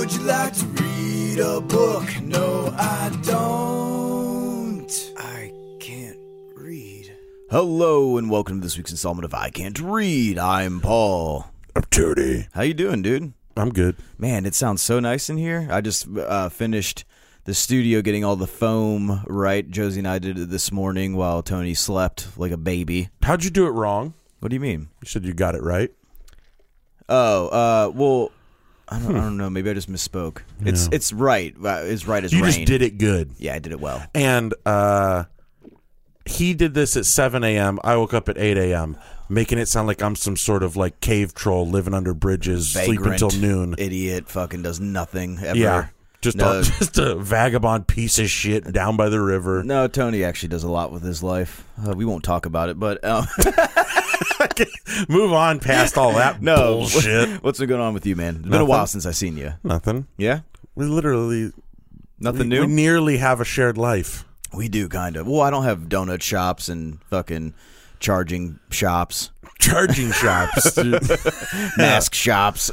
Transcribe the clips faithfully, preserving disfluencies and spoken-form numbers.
Would you like to read a book? No, I don't. I can't read. Hello, and welcome to this week's installment of I Can't Read. I'm Paul. I'm Tony. How you doing, dude? I'm good. Man, it sounds so nice in here. I just uh, finished the studio getting all the foam right. Josie and I did it this morning while Tony slept like a baby. How'd you do it wrong? What do you mean? You said you got it right. Oh, uh, well, I don't, hmm. I don't know. Maybe I just misspoke. Yeah. It's it's right. It's right as you rain. You just did it good. Yeah, I did it well. And uh, he did this at seven a.m. I woke up at eight a.m., making it sound like I'm some sort of like cave troll living under bridges, Vagrant, sleep until noon. Idiot, fucking does nothing ever. Yeah. Just, no. a, just a vagabond piece of shit down by the river. No, Tony actually does a lot with his life. Uh, we won't talk about it, but... Um, move on past all that no, bullshit. What's been going on with you, man? It's Nothing. been a while since I've seen you. Nothing. Yeah? We literally... Nothing we, new? We nearly have a shared life. We do, kind of. Well, I don't have donut shops and fucking charging shops. Charging shops. Mask shops.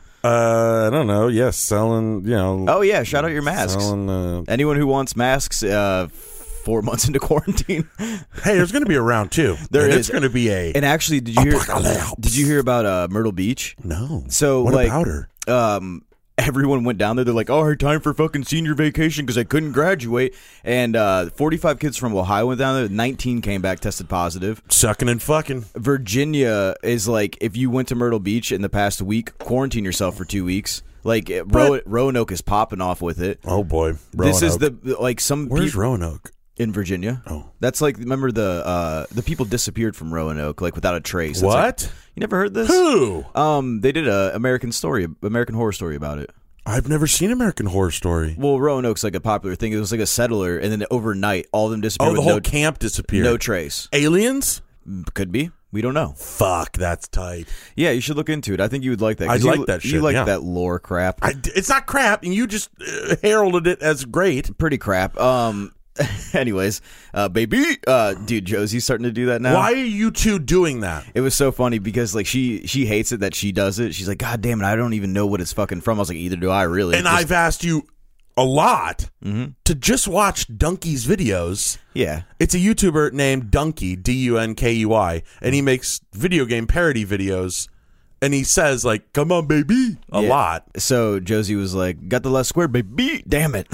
Uh, I don't know. Yes, selling, you know. Oh, yeah. Shout out your masks. Selling, uh, Anyone who wants masks uh, four months into quarantine. Hey, there's going to be a round two. There and is. It's going to be a. And actually, did you hear? Did you hear about uh, Myrtle Beach? No. So, what like, about her? Um, everyone went down there. They're like, "Oh, time for fucking senior vacation because I couldn't graduate." And uh, forty-five kids from Ohio went down there. nineteen came back, tested positive. Sucking and fucking. Virginia is like, if you went to Myrtle Beach in the past week, quarantine yourself for two weeks. Like Ro- Roanoke is popping off with it. Oh boy, Roanoke. This is the like some. Where's pe- Roanoke? In Virginia. Oh, that's like, remember the uh, the people disappeared from Roanoke like without a trace. What? Like, you never heard this? Who? Um, they did a American story, American Horror Story about it. I've never seen American Horror Story. Well, Roanoke's like a popular thing. It was like a settler, and then overnight, all of them disappeared. Oh, the with whole no, camp disappeared. No trace. Aliens? Could be. We don't know. Fuck, that's tight. Yeah, you should look into it. I think you would like that. I'd you, like that shit, You like yeah. that lore crap. I, it's not crap, and you just uh, heralded it as great. Pretty crap. Um. Anyways, uh, baby, uh, dude, Josie's starting to do that now. Why are you two doing that? It was so funny because like she she hates it that she does it. She's like, God damn it, I don't even know what it's fucking from. I was like, either do I really. And just- I've asked you a lot mm-hmm. to just watch Dunky's videos. Yeah. It's a YouTuber named Dunky, D U N K E Y, and he makes video game parody videos. And he says, like, come on, baby, a yeah. lot. So Josie was like, got the last square, baby. Damn it.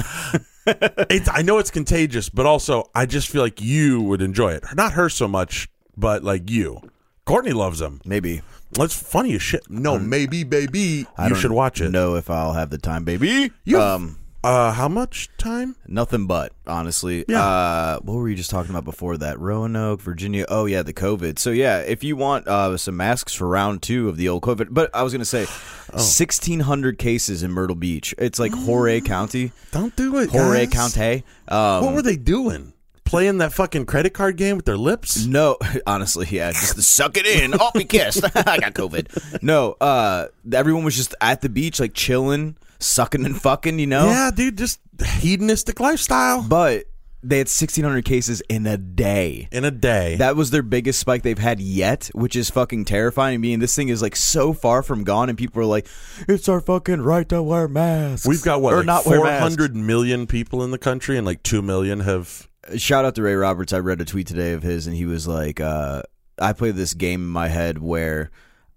it's, I know it's contagious, but also I just feel like you would enjoy it. Not her so much, but like you. Courtney loves them. Maybe. Well, it's funny as shit. No, um, maybe, baby. I you should watch it. Know if I'll have the time, baby. You have, um, uh, how much time? Nothing but, honestly. Yeah. Uh, what were you just talking about before that? Roanoke, Virginia. Oh, yeah, the COVID. So, yeah, if you want uh, some masks for round two of the old COVID. But I was going to say, oh. sixteen hundred cases in Myrtle Beach. It's like Horry County. Don't do it, Horry guys. County. Um, what were they doing? Playing that fucking credit card game with their lips? No, honestly, yeah, just suck it in. Oh, be kissed. I got COVID. No, uh, everyone was just at the beach, like chilling, sucking and fucking, you know? Yeah, dude, just hedonistic lifestyle. But they had sixteen hundred cases in a day. In a day. That was their biggest spike they've had yet, which is fucking terrifying to me. And this thing is like so far from gone, and people are like, it's our fucking right to wear masks. We've got, what, or like not four hundred million people in the country, and like two million have... Shout out to Ray Roberts. I read a tweet today of his, and he was like, uh, I play this game in my head where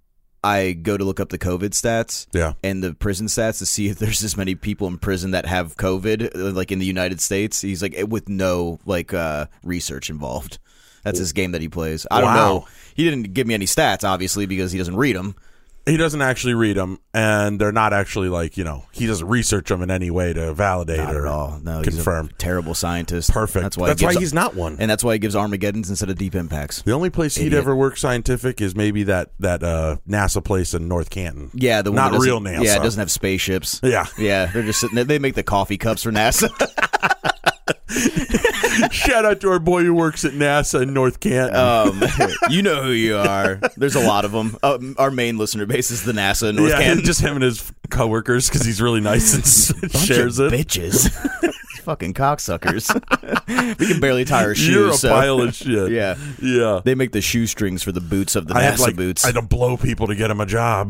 I go to look up the COVID stats yeah. and the prison stats to see if there's this many people in prison that have COVID, like in the United States. He's like, with no like uh, research involved. That's his game that he plays. I don't wow. know. He didn't give me any stats, obviously, because he doesn't read them. He doesn't actually read them, and they're not actually like, you know, he doesn't research them in any way to validate not or at all. No, confirm. He's a terrible scientist. Perfect. That's why, that's he gives, why he's not one. And that's why he gives Armageddons instead of deep impacts. The only place Idiot. he'd ever work scientific is maybe that, that uh, NASA place in North Canton. Yeah, the one not that real NASA. Yeah, it doesn't have spaceships. Yeah. Yeah, they're just sitting there. They make the coffee cups for NASA. Shout out to our boy who works at NASA in North Canton. Um, you know who you are. There's a lot of them. Um, our main listener base is the NASA in North yeah, Canton. Just him and his coworkers because he's really nice and Bunch shares of it. Bitches. fucking cocksuckers. We can barely tie our shoes. You're a so. pile of shit. Yeah. Yeah. They make the shoestrings for the boots of the I NASA had, like, boots. I had to blow people to get them a job.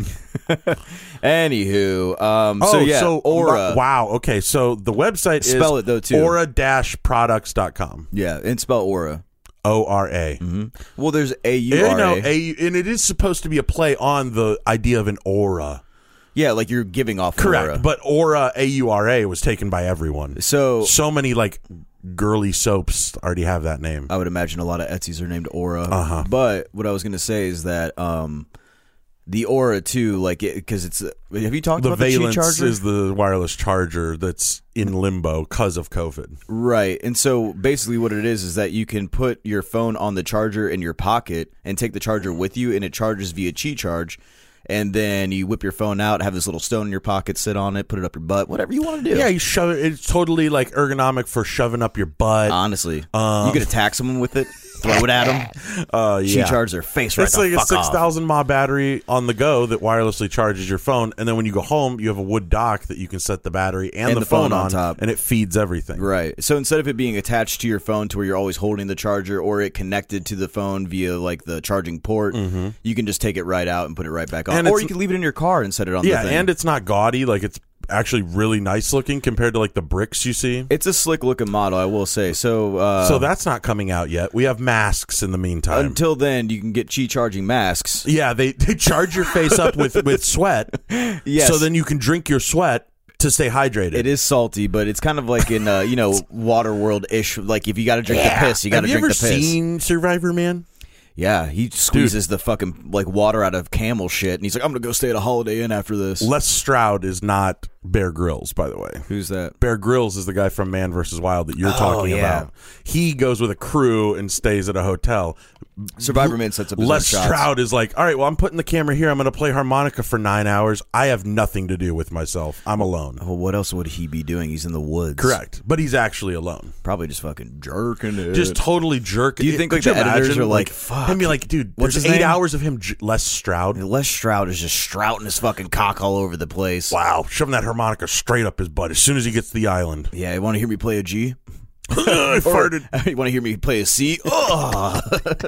Anywho, um, Oh, so yeah, so Aura. Wow. Okay, so the website is Spell it, though, too. aura dash products dot com. Yeah, and spell Aura. O R A. Mm-hmm. Well, there's A U You R know, A. a, and it is supposed to be a play on the idea of an aura. Yeah, like you're giving off Correct. aura. But aura, A U R A, was taken by everyone. So, So many, like, girly soaps already have that name. I would imagine a lot of Etsy's are named Aura. Uh-huh. But what I was going to say is that um, the Aura, too, like, because it, it's... Uh, have you talked The about the Qi Valence charger? is the wireless charger that's in limbo because of COVID. Right. And so basically what it is is that you can put your phone on the charger in your pocket and take the charger with you, and it charges via Qi charge. And then you whip your phone out, have this little stone in your pocket, sit on it, put it up your butt, whatever you want to do. Yeah, you shove it. It's totally like ergonomic for shoving up your butt. Honestly. Uh, you could attack someone with it, throw it at them. Uh, yeah. Qi charge their face right It's the like a fuck six off. thousand mAh battery on the go that wirelessly charges your phone, and then when you go home, you have a wood dock that you can set the battery and, And the, the phone phone on on, top. and it feeds everything. Right. So instead of it being attached to your phone to where you're always holding the charger, or it connected to the phone via like the charging port, Mm-hmm. you can just take it right out and put it right back on. And Or it's- you can leave it in your car and set it on Yeah, the thing. and it's not gaudy. Like, it's actually really nice looking compared to like the bricks you see. It's a slick looking model, I will say. So uh, So that's not coming out yet. We have masks in the meantime. until then, you can get Qi charging masks. yeah, they, they charge your face up with, with sweat. Yes. So then you can drink your sweat to stay hydrated. It is salty, but it's kind of like in uh, you know Water World ish. Like if you got to drink Yeah. the piss, you got to Have drink you ever the piss. seen Survivor Man? Yeah, he squeezes the fucking like water out of camel shit, and he's like, "I'm gonna go stay at a Holiday Inn after this." Les Stroud is not Bear Grylls, by the way. Who's that? Bear Grylls is the guy from Man versus Wild that you're Oh, talking yeah. about. He goes with a crew and stays at a hotel. Survivor Man sets up his Les own shots. Stroud is like, all right, well, I'm putting the camera here. I'm going to play harmonica for nine hours. I have nothing to do with myself. I'm alone. Well, what else would he be doing? He's in the woods. Correct. But he's actually alone. Probably just fucking jerking it. Just totally jerking. Do you think, Could like, the you editors imagine, are like, fuck, him be like, dude, what's there's his eight name? hours of him, j- Les Stroud. Les Stroud is just strouting his fucking cock all over the place. Wow, shoving that harmonica straight up his butt as soon as he gets to the island. Yeah, you want to hear me play a G? I farted. You want to hear me play a C? Oh.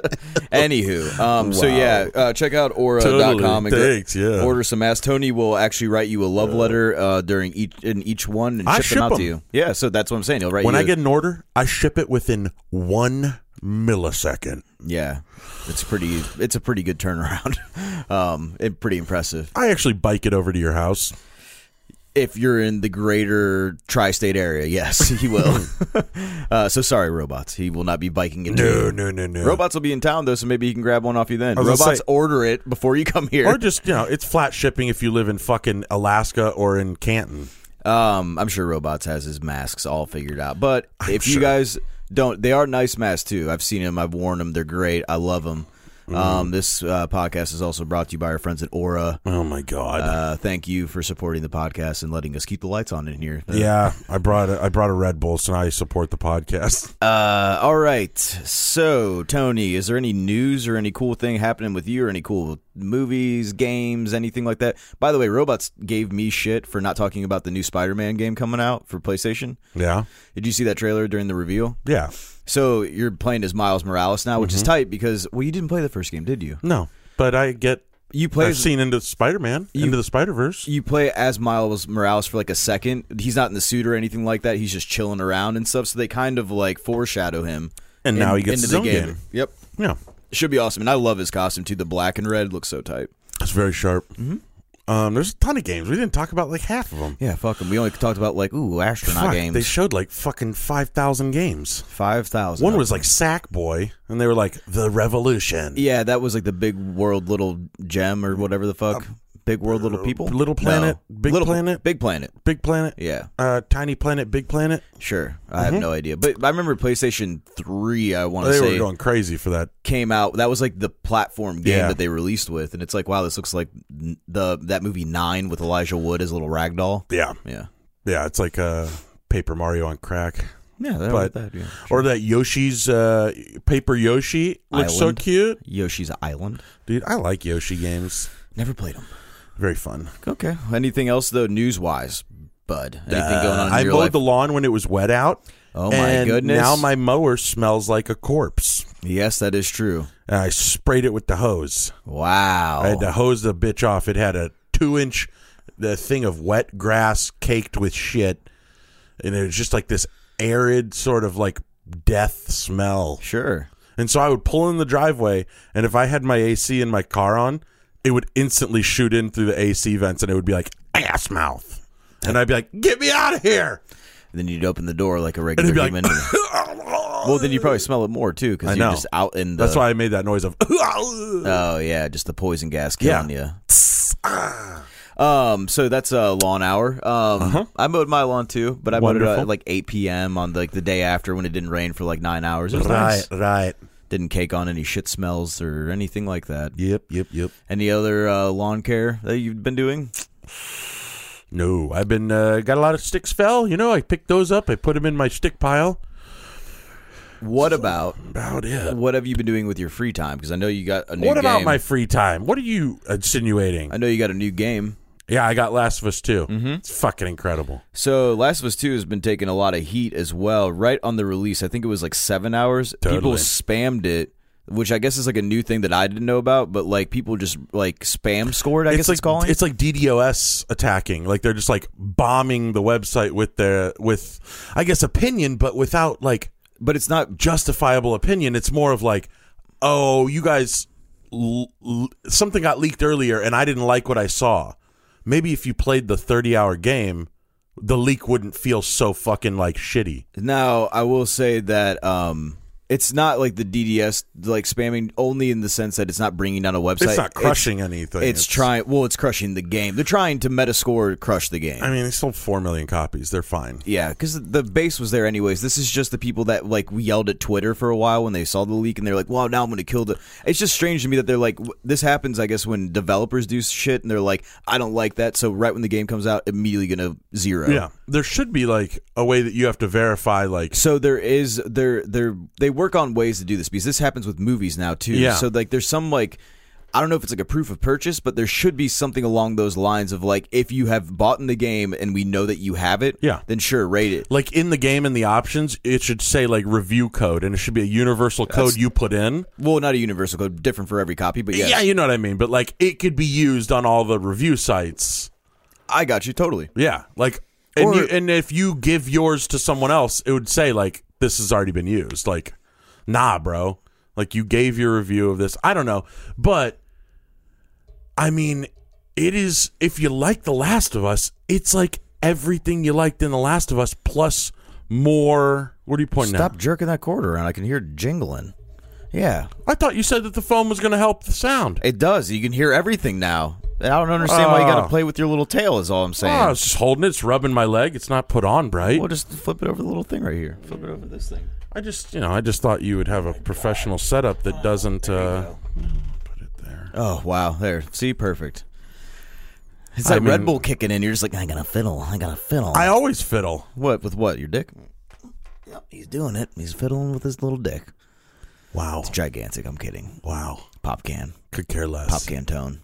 Anywho, um, so Wow. yeah, uh, check out aura dot com and Totally. Thanks, yeah. order some masks. Tony will actually write you a love letter uh, during each in each one and I ship, ship them out them. to you. Yeah, so that's what I'm saying. He'll write When you. I a- get an order, I ship it within one millisecond. yeah, it's pretty. It's a pretty good turnaround. um, it pretty impressive. I actually bike it over to your house. If you're in the greater tri-state area, yes, he will. uh, so sorry, robots. He will not be biking into No, you. no, no, no. Robots will be in town though, so maybe he can grab one off you then. I was gonna Robots say- order it before you come here. Or just, you know, it's flat shipping if you live in fucking Alaska or in Canton. Um, I'm sure Robots has his masks all figured out. But if you sure. guys don't, they are nice masks too. I've seen them. I've worn them. They're great. I love them. Um, this uh, podcast is also brought to you by our friends at Aura. Oh, my God. Uh, thank you for supporting the podcast and letting us keep the lights on in here. yeah, I brought a, I brought a Red Bull, so now I support the podcast. Uh, all right. So, Tony, is there any news or any cool thing happening with you or any cool movies, games, anything like that? By the way, Robots gave me shit for not talking about the new Spider-Man game coming out for PlayStation. Yeah. Did you see that trailer during the reveal? Yeah. So you're playing as Miles Morales now, which is tight because, well, you didn't play the first game, did you? No, but I get, You play I've as, seen Into Spider-Man, You- Into the Spider-Verse. you play as Miles Morales for like a second. He's not in the suit or anything like that. He's just chilling around and stuff. So they kind of like foreshadow him. And in- now he gets into his the own game. game. Yep. Yeah. Should be awesome. And I love his costume too. The black and red looks so tight. It's very sharp. Mm-hmm. Um, there's a ton of games. We didn't talk about like half of them. Yeah, fuck them. We only talked about like, ooh, astronaut Fuck, games. they showed like fucking five thousand games. five thousand. One was like Sackboy, and they were like, The Revolution. Yeah, that was like the Big World Little Gem or whatever the fuck. Big World Little People? Little Planet? No. Big Little, Planet? Big Planet. Big Planet? Yeah. Uh, Tiny Planet, Big Planet? Sure. I have no idea. But I remember PlayStation three, I want to They say, were going crazy for that. came out. That was like the platform game Yeah. that they released with. And it's like, wow, this looks like n- the that movie Nine with Elijah Wood as a little ragdoll. Yeah. Yeah. Yeah, it's like uh, Paper Mario on crack. Yeah, that, But- that yeah. Or that Yoshi's uh, Paper Yoshi looks so Island. cute. Yoshi's Island. Dude, I like Yoshi games. Never played them. Very fun. Okay. Anything else, though, news-wise? bud? Anything going on in I your mowed life? the lawn when it was wet out. Oh, my and goodness. Now my mower smells like a corpse. Yes, that is true. And I sprayed it with the hose. Wow. I had to hose the bitch off. It had a two-inch the thing of wet grass caked with shit. And it was just like this arid sort of like death smell. Sure. And so I would pull in the driveway, and if I had my A C in my car on, it would instantly shoot in through the A C vents, and it would be like, ass mouth. And I'd be like, get me out of here. And then you'd open the door like a And regular it'd be human. like, Well, then you probably smell it more, too, I because you're know. just out in the... That's why I made that noise of, Oh, yeah, just the poison gas killing Yeah. you. Um, so that's a lawn hour. Um, Uh-huh. I mowed my lawn, too, but I mowed it Wonderful. at like eight p.m. on like the day after when it didn't rain for like nine hours. It was right, nice. right. Didn't cake on any shit smells or anything like that. Yep, yep, yep. Any other uh, lawn care that you've been doing? No, I've been, uh, got a lot of sticks fell. You know, I picked those up. I put them in my stick pile. What about About it. what have you been doing with your free time? Because I know you got a new What game. about my free time? What are you insinuating? I know you got a new game. Yeah, I got Last of Us two. Mm-hmm. It's fucking incredible. So Last of Us two has been taking a lot of heat as well. Right on the release, I think it was like seven hours. Totally. People spammed it, which I guess is like a new thing that I didn't know about. But like people just like spam scored. I guess like it's calling. it's like D DoS attacking. Like they're just like bombing the website with their with, I guess, opinion, but without like but it's not. justifiable opinion. It's more of like, oh, you guys, l- l- something got leaked earlier, and I didn't like what I saw. Maybe if you played the thirty-hour game, the leak wouldn't feel so fucking like shitty. Now I will say that um, it's not like the D D S like spamming only in the sense that it's not bringing down a website. It's not crushing anything. It's, it's trying. Well, it's crushing the game. They're trying to Metascore crush the game. I mean, they sold four million copies. They're fine. Yeah, because the base was there anyways. This is just the people that like yelled at Twitter for a while when they saw the leak, and they're like, "Well, now I'm going to kill the." It's just strange to me that they're like, w- this happens, I guess, when developers do shit, and they're like, "I don't like that," so right when the game comes out, immediately going to zero. Yeah, there should be like a way that you have to verify. Like, So there is there there they work on ways to do this because this happens with movies now too. Yeah. So like there's some like. I don't know if it's like a proof of purchase, but there should be something along those lines of like if you have bought in the game and we know that you have it, Yeah. then sure, rate it. like in the game in the options, it should say like review code, and it should be a universal code you put in. Well, not a universal code, different for every copy, but yes. Yeah, you know what I mean. But like, it could be used on all the review sites. I got you totally. Yeah, like, and Or- you, and if you give yours to someone else, it would say like this has already been used. Like, nah, bro. Like you gave your review of this. I don't know, but I mean, it is. If you like The Last of Us, it's like everything you liked in The Last of Us plus more. What are you pointing Stop at? jerking that cord around. I can hear it jingling. Yeah, I thought you said that the phone was going to help the sound. it does. You can hear everything now. I don't understand why you got Oh. to play with your little tail. Is all I'm saying. Oh, I was just holding it. It's rubbing my leg. It's not put on bright. Well, just flip it over the little thing right here. Flip it over this thing. I just, you know, I just thought you would have a professional setup that doesn't. Uh, put it there. Oh wow, there. See, perfect. It's I like Red mean- Bull kicking in. You're just like, I gotta fiddle. I gotta fiddle. I always fiddle. what with what? Your dick? Yep, he's doing it. He's fiddling with his little dick. Wow. It's gigantic. I'm kidding. Wow. Pop can. Could care less. Pop can tone.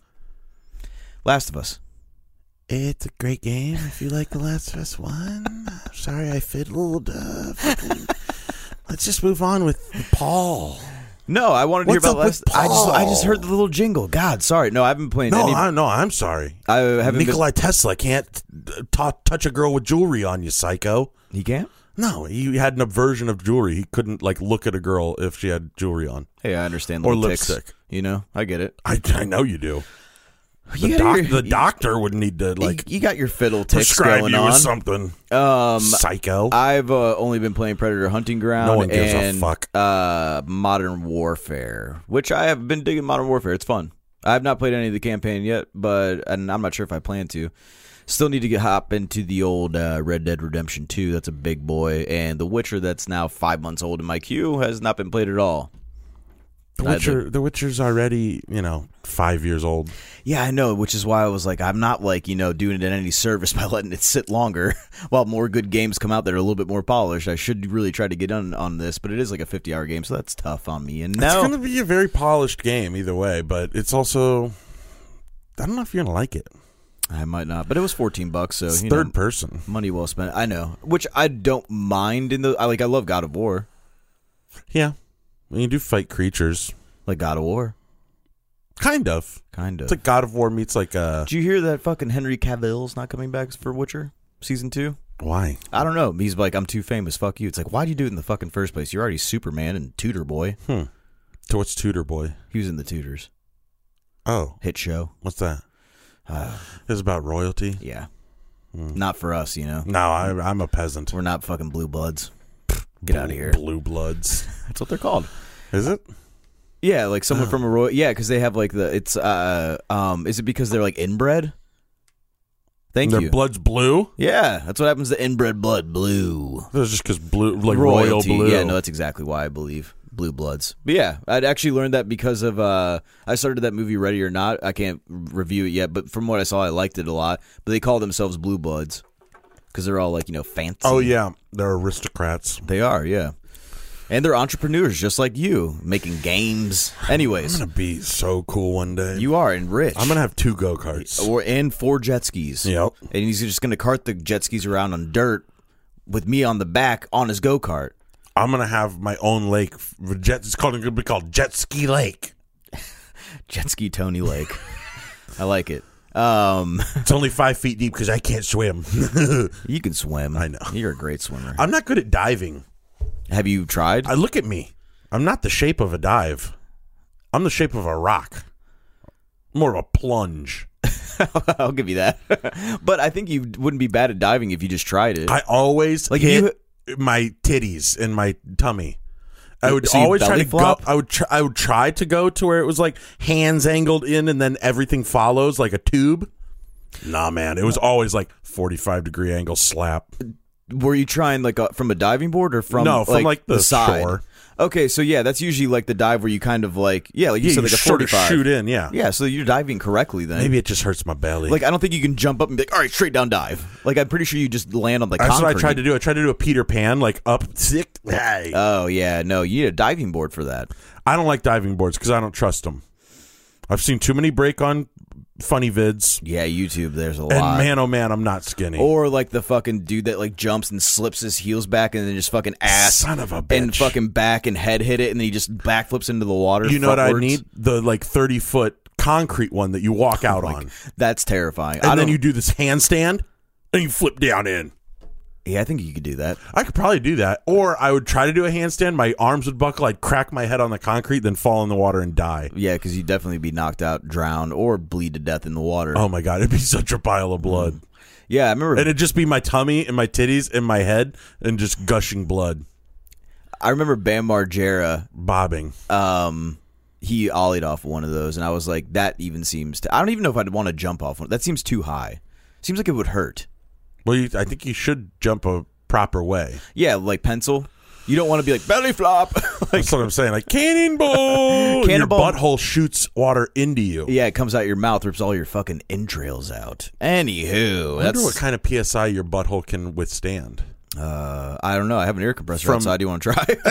Last of Us. It's a great game if you like The Last of Us one. Sorry I fiddled. Uh, fucking- Let's just move on with Paul. No, I wanted to What's hear up about with last. I just I Paul? just heard the little jingle. God, sorry. No, I haven't played No, any. I, no, I'm sorry. I haven't. been- Nikolai Tesla can't t- t- touch a girl with jewelry on, you psycho. He can't. No, he had an aversion of jewelry. He couldn't like look at a girl if she had jewelry on. Hey, I understand. Or Little ticks. lipstick. You know, I get it. I, I know you do. The, You doc, got your- the doctor would need to you- like you got your fiddle ticks prescribe going you on. with something. Um, Psycho. I've uh, only been playing Predator Hunting Ground No one gives a and fuck. Uh, Modern Warfare, which I have been digging. Modern Warfare, it's fun. I have not played any of the campaign yet, but and I'm not sure if I plan to. Still need to get hop into the old uh, Red Dead Redemption two. That's a big boy, and The Witcher, that's now five months old in my queue, has not been played at all. The Witcher, The Witcher's already, you know, five years old. Yeah, I know, which is why I was like, I'm not like, you know, doing it in any service by letting it sit longer while more good games come out that are a little bit more polished. I should really try to get on on this, but it is like a fifty-hour game, so that's tough on me. And It's now, going to be a very polished game either way, but it's also, I don't know if you're going to like it. I might not, but it was fourteen bucks. So It's you third know, person. money well spent. I know, which I don't mind. In the I like, I love God of War, Yeah, when you do fight creatures, like God of War, kind of. kind of. It's like God of War meets like a. Did you hear that fucking Henry Cavill's not coming back for Witcher season two? Why? I don't know. He's like, I'm too famous. Fuck you. It's like, why'd you do it in the fucking first place? You're already Superman and Tudor Boy. Hmm. So what's Tudor Boy? He was in the Tudors Oh, hit show. what's that? Uh, It's about royalty. yeah, not for us. You know, No, I, I'm a peasant. we're not fucking blue bloods. Get out of here. Blue bloods. That's what they're called. Is it? Yeah, like someone from a royal. Yeah, because they have like the. It's uh um. Is it because they're like inbred? Thank Their you. blood's blue. Yeah, that's what happens to inbred blood. Blue. That's just because blue, like royal Royalty. blue. Yeah, no, that's exactly why I believe blue bloods. But yeah, I'd actually learned that because of uh, I started that movie Ready or Not. I can't review it yet, but from what I saw, I liked it a lot. But they call themselves blue bloods because they're all like, you know, fancy. Oh yeah, they're aristocrats. They are, yeah, and they're entrepreneurs just like you, making games. Anyways, I'm gonna be so cool one day. you are and rich. I'm gonna have two go karts. or and four jet skis. Yep. And he's just gonna cart the jet skis around on dirt with me on the back on his go kart. I'm gonna have my own lake. Jet. It's called. It's gonna be called Jet Ski Lake. Jet ski Tony Lake. I like it. Um, It's only five feet deep because I can't swim. you can swim. I know. You're a great swimmer. I'm not good at diving. Have you tried? I look at me. I'm not the shape of a dive. I'm the shape of a rock. More of a plunge. I'll give you that. But I think you wouldn't be bad at diving if you just tried it. I always Like, hit you- my titties and my tummy. I would So you always try belly to flop? go. I would. Tr- I would try to go to where it was like hands angled in, and then everything follows like a tube. Nah, man, it was always like forty-five degree angle slap. Were you trying like a, from a diving board or from No, from, like, the side? shore. Okay, so yeah, that's usually like the dive where you kind of like yeah, like you Yeah, said, you like a sort of forty-five. shoot in. Yeah, Yeah, so you're diving correctly then. maybe it just hurts my belly. Like I don't think you can jump up and be like, all right, straight down dive. Like I'm pretty sure you just land on the that's concrete. what I tried to do. I tried to do a Peter Pan, like up sick. Hey. Oh yeah, no, you need a diving board for that. I don't like diving boards because I don't trust them. I've seen too many break on funny vids, Yeah, YouTube, there's a and lot. man, oh man, I'm not skinny. Or like the fucking dude that like jumps and slips his heels back and then just fucking ass Son of a bitch. and fucking back and head hit it and then he just backflips into the water. You know what I frontwards. need? The like thirty foot concrete one that you walk out Oh my on, God, that's terrifying. and I then don't- you do this handstand, and you flip down in. yeah, I think you could do that. I could probably do that, or I would try to do a handstand. My arms would buckle. I'd crack my head on the concrete, then fall in the water and die. Yeah, because you'd definitely be knocked out, drowned, or bleed to death in the water. Oh my god, it'd be such a pile of blood, Yeah, I remember. and it'd just be my tummy and my titties and my head, and just gushing blood, I remember Bam Margera. bobbing. Um, he ollied off one of those, and I was like, that even seems. To, I don't even know if I'd want to jump off one. That seems too high. Seems like it would hurt. Well, you, I think you should jump a proper way. Yeah, like pencil. You don't want to be like belly flop. like, That's what I'm saying. Like cannonball. Cannonball. Your butthole shoots water into you. yeah, it comes out your mouth, rips all your fucking entrails out. Anywho, I wonder that's what kind of P S I your butthole can withstand. uh, I don't know. I have an air compressor From- outside. Do you want to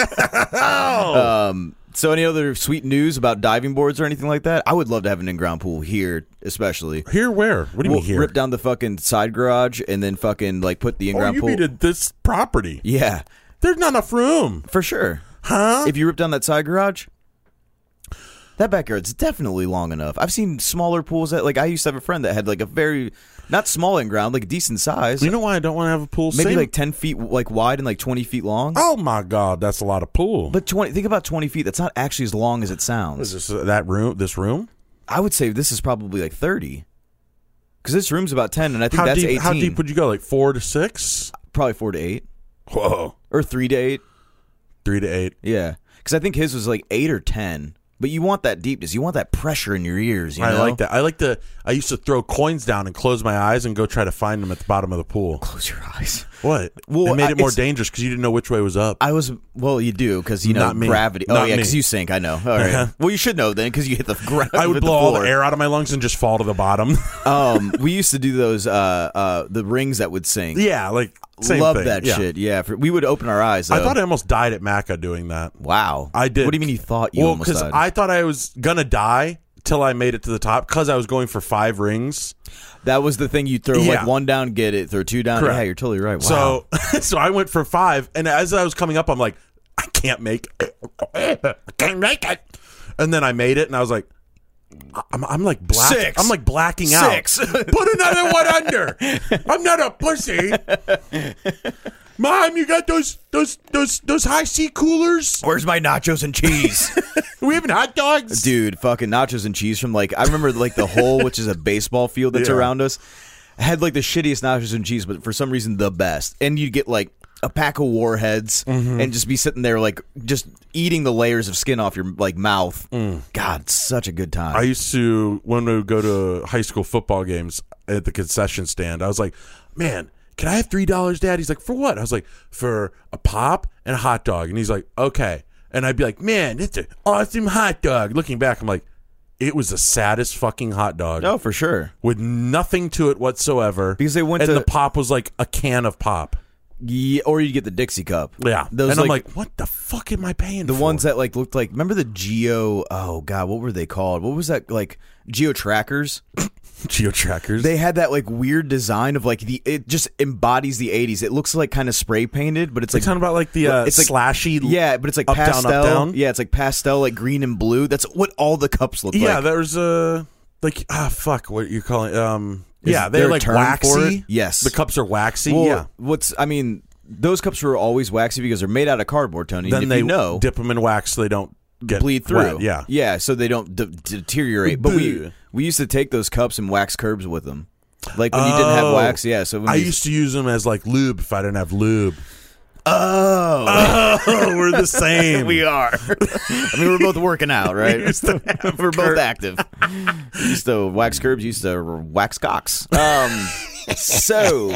try? um. So, any other sweet news about diving boards or anything like that? I would love to have an in-ground pool here, especially. Here, where? What do you We'll mean here? rip down the fucking side garage and then fucking like put the oh, in-ground you pool. mean at this property? Yeah, There's not enough room, for sure. huh? If you rip down that side garage, that backyard's definitely long enough. I've seen smaller pools that, like, I used to have a friend that had like a very not small in ground, like a decent size, you know why I don't want to have a pool? maybe Same- like ten feet like wide and like twenty feet long. Oh my god, that's a lot of pool. But twenty, think about twenty feet. That's not actually as long as it Is sounds. this uh, that room? This room? I would say this is probably like thirty, because this room's about ten, and I think How that's deep? eighteen. How deep would you go? Like four to six? Probably four to eight Whoa, or three to eight. three to eight. Yeah, because I think his was like eight or ten. But you want that deepness. You want that pressure in your ears. You I know? like that. I like to. I used to throw coins down and close my eyes and go try to find them at the bottom of the pool. Close your eyes. What? Well, it made I- it more it's- dangerous because you didn't know which way was up. I was well. You do because you know Not me. gravity. Oh Not yeah, me. because you sink. I know. All right. Uh-huh. Well, you should know then because you hit the ground. I would hit blow all the floor. air out of my lungs and just fall to the bottom. Um, we used to do those. Uh, uh, the rings that would sink. yeah, like same Love thing. that Yeah. shit. Yeah, for, we would open our eyes. Though. I thought I almost died at Maca doing that. Wow. I did. What do you mean you thought you well, almost died? I thought I was gonna die till I made it to the top because I was going for five rings. That was the thing. You throw Yeah. like one down, get it. Throw two down. Correct. Yeah, you're totally right. Wow. So, so I went for five, and as I was coming up, I'm like, I can't make it. I can't make it. And then I made it, and I was like, I'm, I'm like black. Six. I'm like blacking Six. out. Put another one under. I'm not a pussy. Mom, you got those those those those high C coolers? Where's my nachos and cheese? We having hot dogs, Dude, fucking nachos and cheese from like I remember like the hole, which is a baseball field that's Yeah. around us, had like the shittiest nachos and cheese, but for some reason the best. And you'd get like a pack of Warheads Mm-hmm. and just be sitting there like just eating the layers of skin off your like mouth. God, such a good time. I used to, when we would go to high school football games at the concession stand, I was like, man, can I have three dollars, Dad? He's like, for what? I was like, for a pop and a hot dog. And he's like, okay. And I'd be like, man, it's an awesome hot dog. Looking back, I'm like, it was the saddest fucking hot dog. Oh, for sure. With nothing to it whatsoever. Because they went and to- the pop was like a can of pop. Yeah, or you get the Dixie cup. Yeah. Those, and I'm like- like, what the fuck am I paying The for? ones that like looked like, remember the Geo? Oh God, what were they called? What was that like? Geo trackers. Geo trackers. They had that like weird design of like the. It just embodies the eighties. It looks like kind of spray painted, but it's You're like talking about like the uh, it's like slashy. yeah, but it's like up, down, up, pastel. down? Yeah, it's like pastel, like green and blue. That's what all the cups look Yeah, like. there's a like ah fuck what you calling it? Um Is yeah, there they're a like term for waxy. it? Yes. the cups are waxy. Well, yeah, what's I mean, those cups were always waxy because they're made out of cardboard, Tony. then and if they you know, dip them in wax so they don't get bleed through. wet. Yeah, yeah, so they don't de- deteriorate. But we Bleh. we used to take those cups and wax curbs with them, like when you didn't have Oh. wax. Yeah, so when I we- used to use them as like lube if I didn't have lube. Oh, Oh, we're the same. we are. I mean, we're both working out, right? We're both active. Used to wax curbs. Used to wax cocks. Um. So,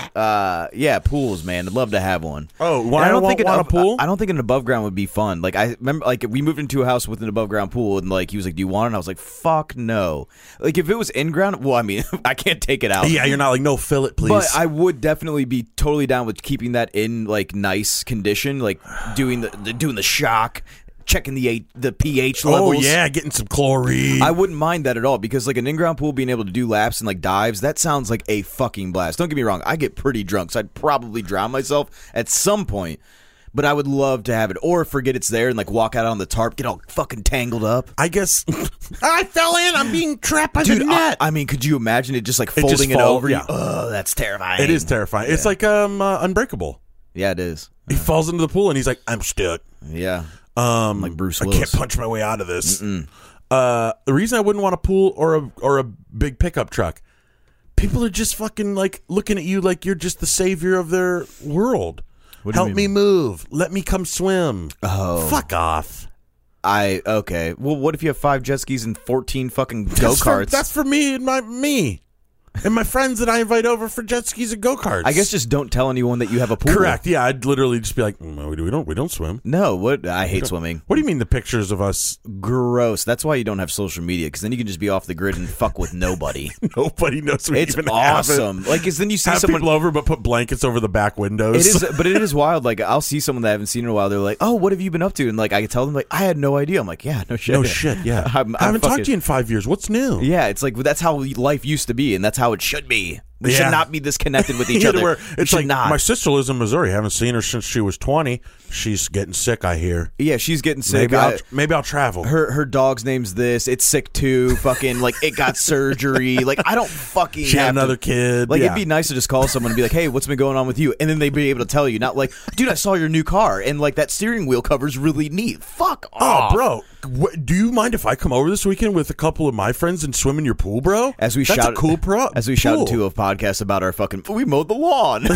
uh, yeah, pools, man. I'd love to have one. Oh, And why I don't want, think an want ab- a pool? I don't think an above ground would be fun. Like I remember, like we moved into a house with an above ground pool, and like he was like, "Do you want it?" And I was like, "Fuck no!" Like if it was in ground, well, I mean, I can't take it out. yeah, you're not like no fill it, please. But I would definitely be totally down with keeping that in like nice condition, like doing the, the doing the shock, checking the a- the pH oh levels. yeah, getting some chlorine. I wouldn't mind that at all because like an in-ground pool being able to do laps and like dives, that sounds like a fucking blast. Don't get me wrong, I get pretty drunk, so I'd probably drown myself at some point. But I would love to have it, or forget it's there and like walk out on the tarp, get all fucking tangled up. I guess I fell in. I'm being trapped by Dude, the I, net. I mean, could you imagine it just like just folding it fall- over yeah. you? Oh, that's terrifying. it is terrifying. It's like um uh, Unbreakable. Yeah, it is. He falls into the pool and he's like, I'm stuck. Yeah. Um, Like Bruce I Willis. can't punch my way out of this. Uh, the reason I wouldn't want a pool or a or a big pickup truck, people are just fucking like looking at you like you're just the savior of their world. What do you Help mean? me move. Let me come swim. Oh. Fuck off. I okay. Well, what if you have five jet skis and fourteen fucking go That's for, karts? that's for me and my me and my friends that I invite over for jet skis and go karts. I guess just don't tell anyone that you have a pool. correct. Yeah, I'd literally just be like, mm, we don't we don't swim. No, what? I hate swimming. What do you mean the pictures of us? Gross. That's why you don't have social media, because then you can just be off the grid and fuck with nobody. Nobody knows we It's even have it. awesome. Like, because then you see Have someone. people over, but put blankets over the back windows. It is, but it is wild. Like, I'll see someone that I haven't seen in a while. They're like, "Oh, what have you been up to?" And like, I can tell them, like, I had no idea. I'm like, "Yeah, no shit, No shit, yeah. I'm, I I'm haven't fucking- talked to you in five years. What's new? Yeah, it's like that's how life used to be, and that's how it should be. We Yeah. should not be disconnected with each Yeah, other. where We it's should like not. my sister lives in Missouri. Haven't seen her since she was twenty. She's getting sick, I hear. Yeah, she's getting sick. Maybe I- I'll maybe I'll travel. her her dog's name's this. It's sick too. Fucking like it got surgery. Like I don't fucking. she had have to- another kid. Like yeah. it'd be nice to just call someone and be like, "Hey, what's been going on with you?" And then they'd be able to tell you, not like, "Dude, I saw your new car and like that steering wheel cover's really neat." Fuck Oh, off, bro, wh- do you mind if I come over this weekend with a couple of my friends and swim in your pool, bro? As we That's shout, a cool pro. as we shout pool. into a podcast about our fucking, we mowed the lawn.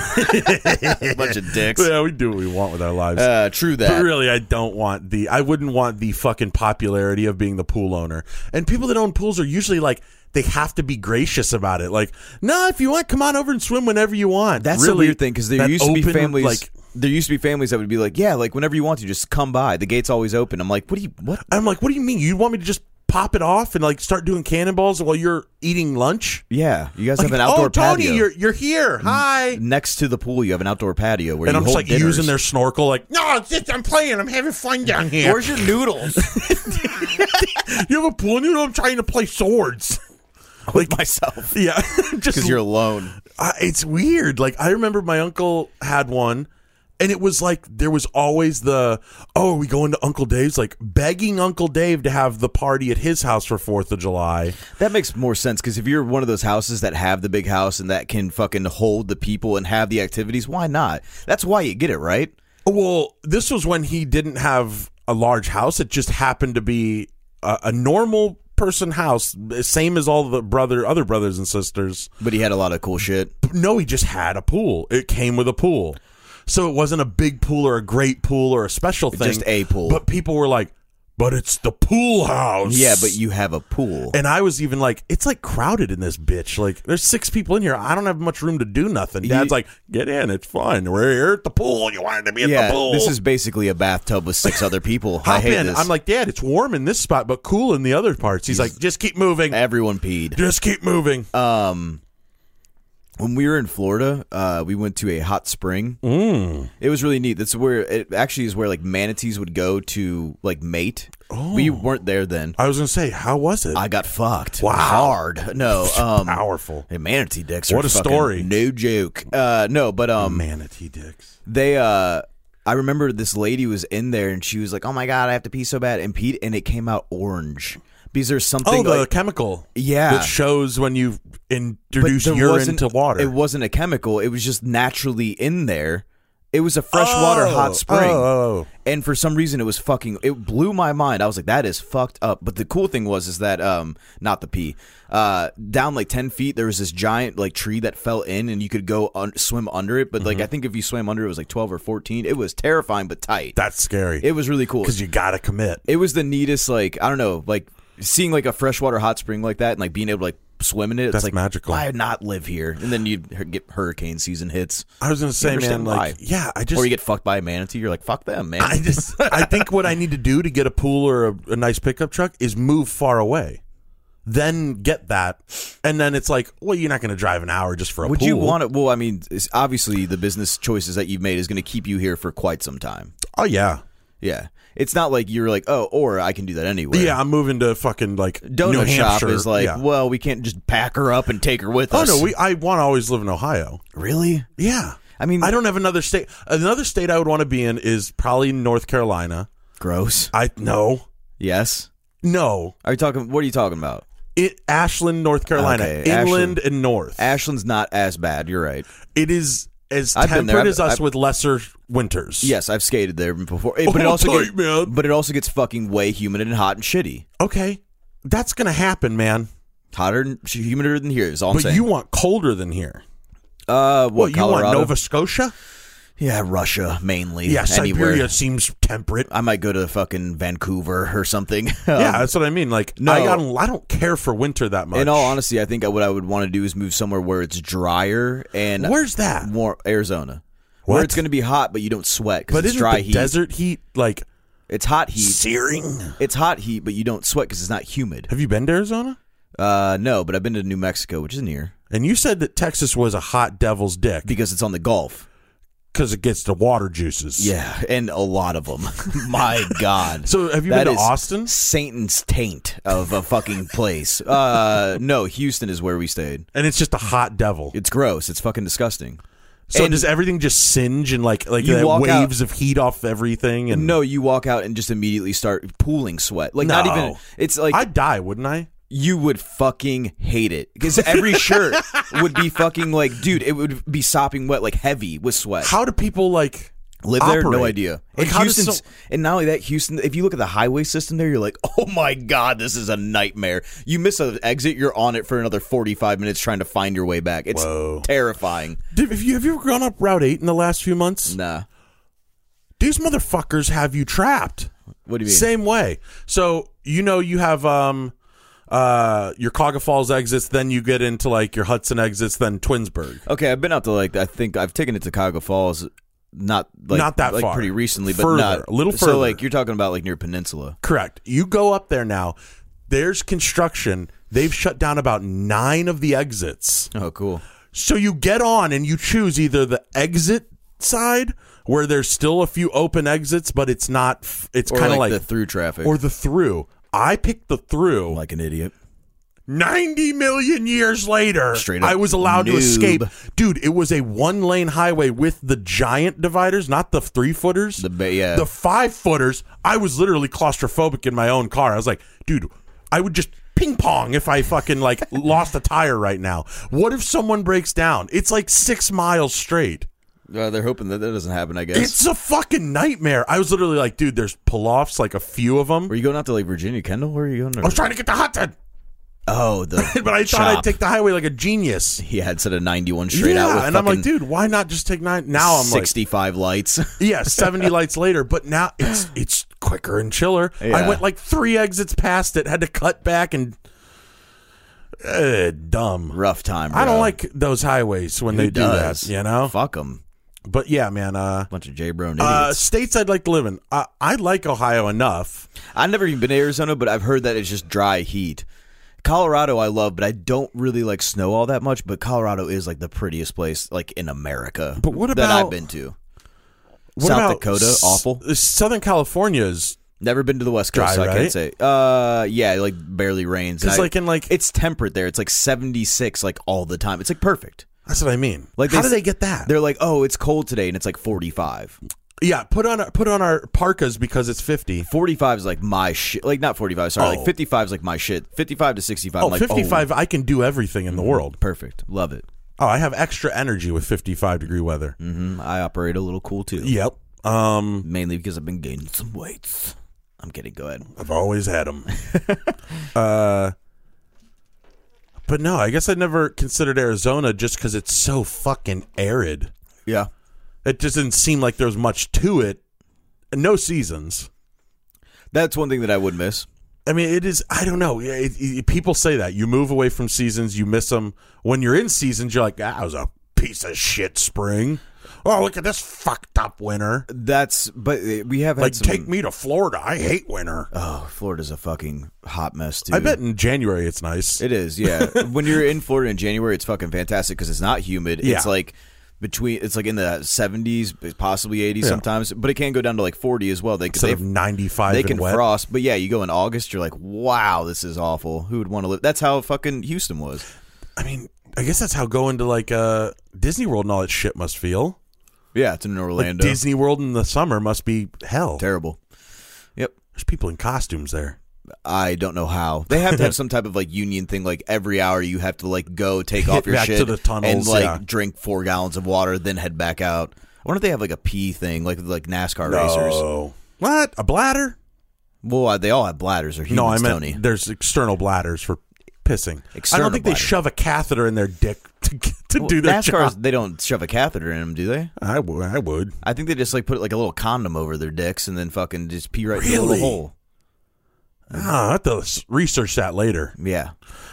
Bunch of dicks. Yeah, we do what we want with our lives. Uh, true But that. really, I don't want the. I wouldn't want the fucking popularity of being the pool owner. And people that own pools are usually like they have to be gracious about it. Like, no, if you want, come on over and swim whenever you want. That's really, the weird thing because there that used to be open, families. Like, there used to be families that would be like, "Yeah, like whenever you want to, just come by. The gate's always open." I'm like, "What do you? What? I'm like, what do you mean? You want me to just pop it off and like start doing cannonballs while you're eating lunch. Yeah, you guys Like, have an outdoor oh, Tony, patio. you're you're here. Hi. Next to the pool, you have an outdoor patio where And you I'm just hold like dinners. using their snorkel, like, no, it's just, I'm playing. I'm having fun down here. Where's your noodles? You have a pool noodle? I'm trying to play swords. With myself. Yeah, just Because you're alone. I, it's weird. Like I remember my uncle had one, and it was like there was always the oh, are we going to Uncle Dave's? Like begging Uncle Dave to have the party at his house for Fourth of July. That makes more sense because if you're one of those houses that have the big house and that can fucking hold the people and have the activities, why not? That's why you get it, right? Well, this was when he didn't have a large house. It just happened to be a, a normal person house, same as all the brother other brothers and sisters. But he had a lot of cool shit. No, he just had a pool. It came with a pool. So it wasn't a big pool or a great pool or a special thing. Just a pool. But people were like, but it's the pool house. Yeah, but you have a pool. And I was even like, it's like crowded in this bitch. Like, there's six people in here. I don't have much room to do nothing. Dad's You- like, get in. It's fine. We're here at the pool. You wanted to be at yeah, the pool. this is basically a bathtub with six other people. I Hop hate in. this. I'm like, Dad, it's warm in this spot, but cool in the other parts. He's like, just keep moving. Everyone peed. Just keep moving. Um, when we were in Florida, uh, we went to a hot spring. Mm. It was really neat. That's where it actually is where like manatees would go to like mate. Oh. We weren't there then. I was going to say, how was it? I got fucked. Wow. Hard. No. Um, Powerful. Hey, manatee dicks. Are What a fucking story. No joke. Uh, no, but um, Manatee dicks. they uh, I remember this lady was in there and she was like, "Oh my god, I have to pee so bad," and peed, and it came out orange because there's something. Oh, the like, chemical. Yeah. That shows when you introduce there urine wasn't- to water. It wasn't a chemical. It was just naturally in there. It was a freshwater Oh, hot spring. oh, oh. And for some reason it was fucking it blew my mind. I was like, that is fucked up. But the cool thing was is that um not the pee. Uh down like ten feet there was this giant like tree that fell in and you could go un- swim under it, but like I think if you swam under it, it was like twelve or fourteen. It was terrifying but tight. That's scary. It was really cool. Because you got to commit. It was the neatest, like, I don't know, like seeing like a freshwater hot spring like that and like being able to like swim in it. It's That's like, magical. why not live here? And then you'd get hurricane season hits. I was going to say, man, understand like, why. yeah, I just. Or you get fucked by a manatee. You're like, fuck them, man. I just, I think what I need to do to get a pool or a, a nice pickup truck is move far away, then get that, and then it's like, well, you're not going to drive an hour just for a Would pool. you want it? Well, I mean, it's obviously the business choices that you've made is going to keep you here for quite some time. Oh yeah, Yeah. It's not like you're like, oh, or I can do that anywhere. yeah. I'm moving to fucking like Donut New shop Hampshire. is like, yeah. well, we can't just pack her up and take her with Oh us. no, we. I want to always live in Ohio. Really? Yeah. I mean, I don't have another state. Another state I would want to be in is probably North Carolina. gross. I no, Yes. no. Are you talking? What are you talking about? It Ashland, North Carolina, Okay, inland Ashland. and north. Ashland's not as bad. You're right. It is as I've been there. temperate I've- as us I've- with lesser winters. Yes, I've skated there before, but it Oh, also tight, gets, man. but it also gets fucking way humid and hot and shitty. Okay, that's gonna happen, man. Hotter and humider than here is all I'm But saying. you want colder than here. uh, what, What, you Colorado? want Nova Scotia? Yeah, Russia mainly. Yeah, anywhere. Siberia seems temperate. I might go to fucking Vancouver or something. yeah, Um, that's what I mean. Like, no. I got, I don't care for winter that much. in all honesty, I think what I would want to do is move somewhere where it's drier and Where's that? more Arizona, where What? it's going to be hot but you don't sweat because But it's isn't dry the heat. desert heat like It's hot heat. searing? It's hot heat, but you don't sweat because it's not humid. Have you been to Arizona? Uh, no, but I've been to New Mexico, which is near And you said that Texas was a hot devil's dick because it's on the Gulf. because it gets the water juices. Yeah, and a lot of them. My God. So have you That been to is Austin? Satan's taint of a fucking place. Uh, no, Houston is where we stayed. And it's just a hot devil. It's gross. It's fucking disgusting. So and does everything just singe and like like You that walk waves of heat off everything? And No, you walk out and just immediately start pooling sweat. Like not No. even. It's like I'd die, wouldn't I? you would fucking hate it because every shirt would be fucking like, dude, it would be sopping wet, like heavy with sweat. How do people like Live there? No operate? idea. Like, And how does Houston's, some- and not only that, Houston. If you look at the highway system there, you're like, oh my God, this is a nightmare. You miss an exit, you're on it for another forty-five minutes trying to find your way back. It's Whoa. terrifying. Did, have you have you ever gone up Route eight in the last few months? Nah. These motherfuckers have you trapped. What do you mean? Same way. So you know you have um uh your Cuyahoga Falls exits, then you get into like your Hudson exits, then Twinsburg. Okay, I've been out to like I think I've taken it to Cuyahoga Falls, not like, Not that like far. pretty recently, but Further, not a little So further. like you're talking about like near Peninsula. Correct. You go up there now. there's construction. They've shut down about nine of the exits. Oh, cool. So you get on and you choose either the exit side, where there's still a few open exits, but it's not, it's kind of like, like the through traffic. Or the through. I picked the through. Like an idiot. ninety million years later, Straight up I was allowed noob. to escape. Dude, it was a one-lane highway with the giant dividers, not the three-footers. The ba- yeah. The five-footers. I was literally claustrophobic in my own car. I was like, dude, I would just ping-pong if I fucking, like, lost a tire right now. What if someone breaks down? It's like six miles straight. Uh, they're hoping that that doesn't happen, I guess. It's a fucking nightmare. I was literally like, dude, there's pull-offs, like a few of them. Were you going out to, like, Virginia Kendall? Where are you going to? I was trying to get the hot tub. Oh, the but I chop. thought I'd take the highway like a genius. He had set a ninety-one straight yeah, out with and I'm like, dude, why not just take nine? Now I'm sixty-five like, lights. yeah, seventy lights later, but now it's it's quicker and chiller. Yeah. I went like three exits past it, had to cut back and uh, dumb. Rough time, bro. I don't like those highways when Who they do does? that, you know? Fuck them. But yeah, man. Uh, Bunch of J-Bro idiots. uh, states I'd like to live in. Uh, I like Ohio enough. I've never even been to Arizona, but I've heard that it's just dry heat. Colorado I love, but I don't really like snow all that much. But Colorado is like the prettiest place like in America. But what that about- I've been to? What South about Dakota, S- awful. Southern California is Never been to the West Coast, Dry, so I right? can't say. Uh, yeah, like barely rains. because And I- like in like it's temperate there. It's like seventy-six like all the time. It's like perfect. that's what I mean. Like How they do they s- get that? They're like, oh, it's cold today, and it's like forty-five. Yeah, put on our, put on our parkas because it's fifty. forty-five is like my shit. Like not forty-five. Sorry, Oh. like fifty-five is like my shit. fifty-five to sixty-five. Oh, I'm like, fifty-five, oh, I can do everything in the world. perfect. Love it. Oh, I have extra energy with fifty-five degree weather. hmm I operate a little cool too. Yep. Um, Mainly because I've been gaining some weights. I'm kidding. Go ahead. I've always had them. uh, but no, I guess I never considered Arizona just because it's so fucking arid. Yeah. It just didn't seem like there was much to it. And no seasons. That's one thing that I would miss. I mean, it is, I don't know. It, it, people say that. You move away from seasons, you miss them. When you're in seasons, you're like, that was a piece of shit spring. Oh, look at this fucked up winter. That's, but we have had Like, some, take me to Florida. I hate winter. Oh, Florida's a fucking hot mess, dude. I bet in January it's nice. It is, yeah. When you're in Florida in January, it's fucking fantastic because it's not humid. Yeah. It's like between, it's like in the seventies, possibly eighties Yeah. sometimes, but it can go down to like forty as well. They, Instead they, of ninety-five they and can wet. frost, but yeah, you go in August, you're like, wow, this is awful. Who would want to live? That's how fucking Houston was. I mean, I guess that's how going to like uh, Disney World and all that shit must feel. Yeah, it's in Like Orlando. Disney World in the summer must be hell. Terrible. Yep. There's people in costumes there. I don't know how. They have to have some type of like union thing. Like every hour, you have to like go take Hit off your back shit to the tunnels, and like yeah. drink four gallons of water, then head back out. I wonder if they have like a pee thing, like like NASCAR racers. No. What? A bladder? Well, uh, they all have bladders or humans, No, I meant Tony. there's external bladders for pissing. I External don't think they bladder. shove a catheter in their dick to get- to Well, do their NASCAR's, job. they don't shove a catheter in them, do they? I would. I would. I think they just like put like a little condom over their dicks and then fucking just pee right in the Really? little hole. Ah, I have to s- research that later. Yeah.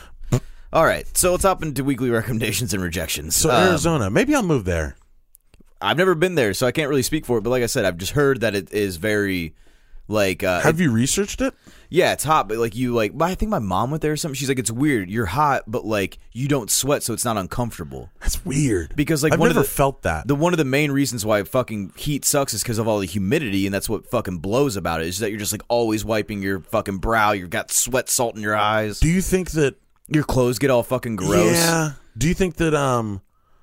All right, so let's hop into weekly recommendations and rejections. So Um, Arizona, maybe I'll move there. I've never been there, so I can't really speak for it. But like I said, I've just heard that it is very, like, uh, Have you researched it? yeah, it's hot. But like you, like, I think my mom went there or something. She's like, it's weird. You're hot, but like you don't sweat, so it's not uncomfortable. That's weird. Because like I've one never of the, felt that. The one of the main reasons why fucking heat sucks is because of all the humidity, and that's what fucking blows about it. Is that you're just like always wiping your fucking brow. You've got sweat salt in your eyes. Do you think that? Your clothes get all fucking gross. Yeah. Do you think that? Um.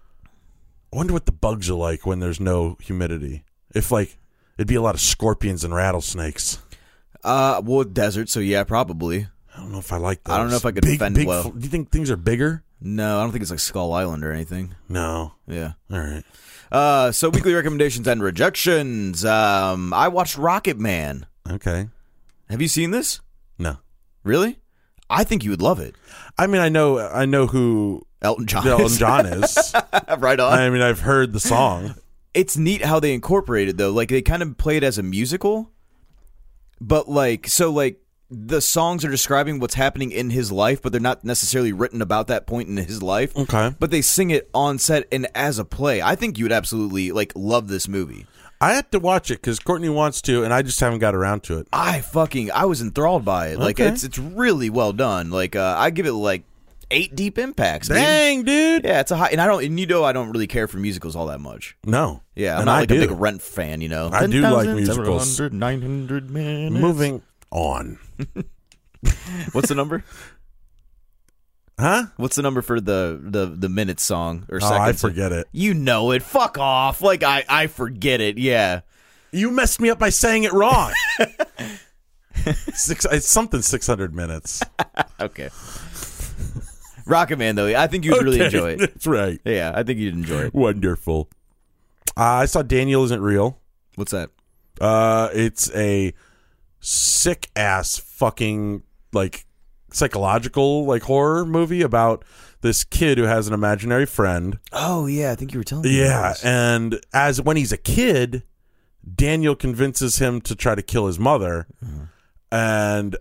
I wonder what the bugs are like when there's no humidity. If like it'd be a lot of scorpions and rattlesnakes. Uh, well, desert. So yeah, probably. I don't know if I like those. I don't know if I could big, fend big, well. Do you think things are bigger? No, I don't think it's like Skull Island or anything. No. Yeah. All right. Uh, so weekly recommendations and rejections. Um, I watched Rocket Man. Okay. Have you seen this? No. Really? I think you would love it. I mean, I know, I know who Elton John. Elton is. John is. Right on. I mean, I've heard the song. It's neat how they incorporate it though. Like they kind of play it as a musical, but like so like the songs are describing what's happening in his life, but they're not necessarily written about that point in his life. Okay. But they sing it on set and as a play. I think you would absolutely like love this movie. I had to watch it because Courtney wants to, and I just haven't got around to it. I fucking I was enthralled by it. Like Okay. it's it's really well done. Like uh, I give it like eight deep impacts. dude. Dang, dude. Yeah, it's a high, and I don't, and you know, I don't really care for musicals all that much. No. Yeah, I'm and not I like do. a big Rent fan, you know. I do like musicals. seven hundred, nine hundred minutes. Moving on. What's the number? Huh? What's the number for the the the minute song or Oh, second? I forget it. You know it. Fuck off. Like I I forget it. Yeah. You messed me up by saying it wrong. Six. It's something six hundred minutes. Okay. Rocket Man, though, I think you'd really Okay, enjoy it. That's right. Yeah, I think you'd enjoy it. Wonderful. Uh, I saw Daniel Isn't Real. What's that? Uh, it's a sick ass fucking like psychological like horror movie about this kid who has an imaginary friend. Oh yeah, I think you were telling me. Yeah, about this. and as when he's a kid, Daniel convinces him to try to kill his mother, mm-hmm. and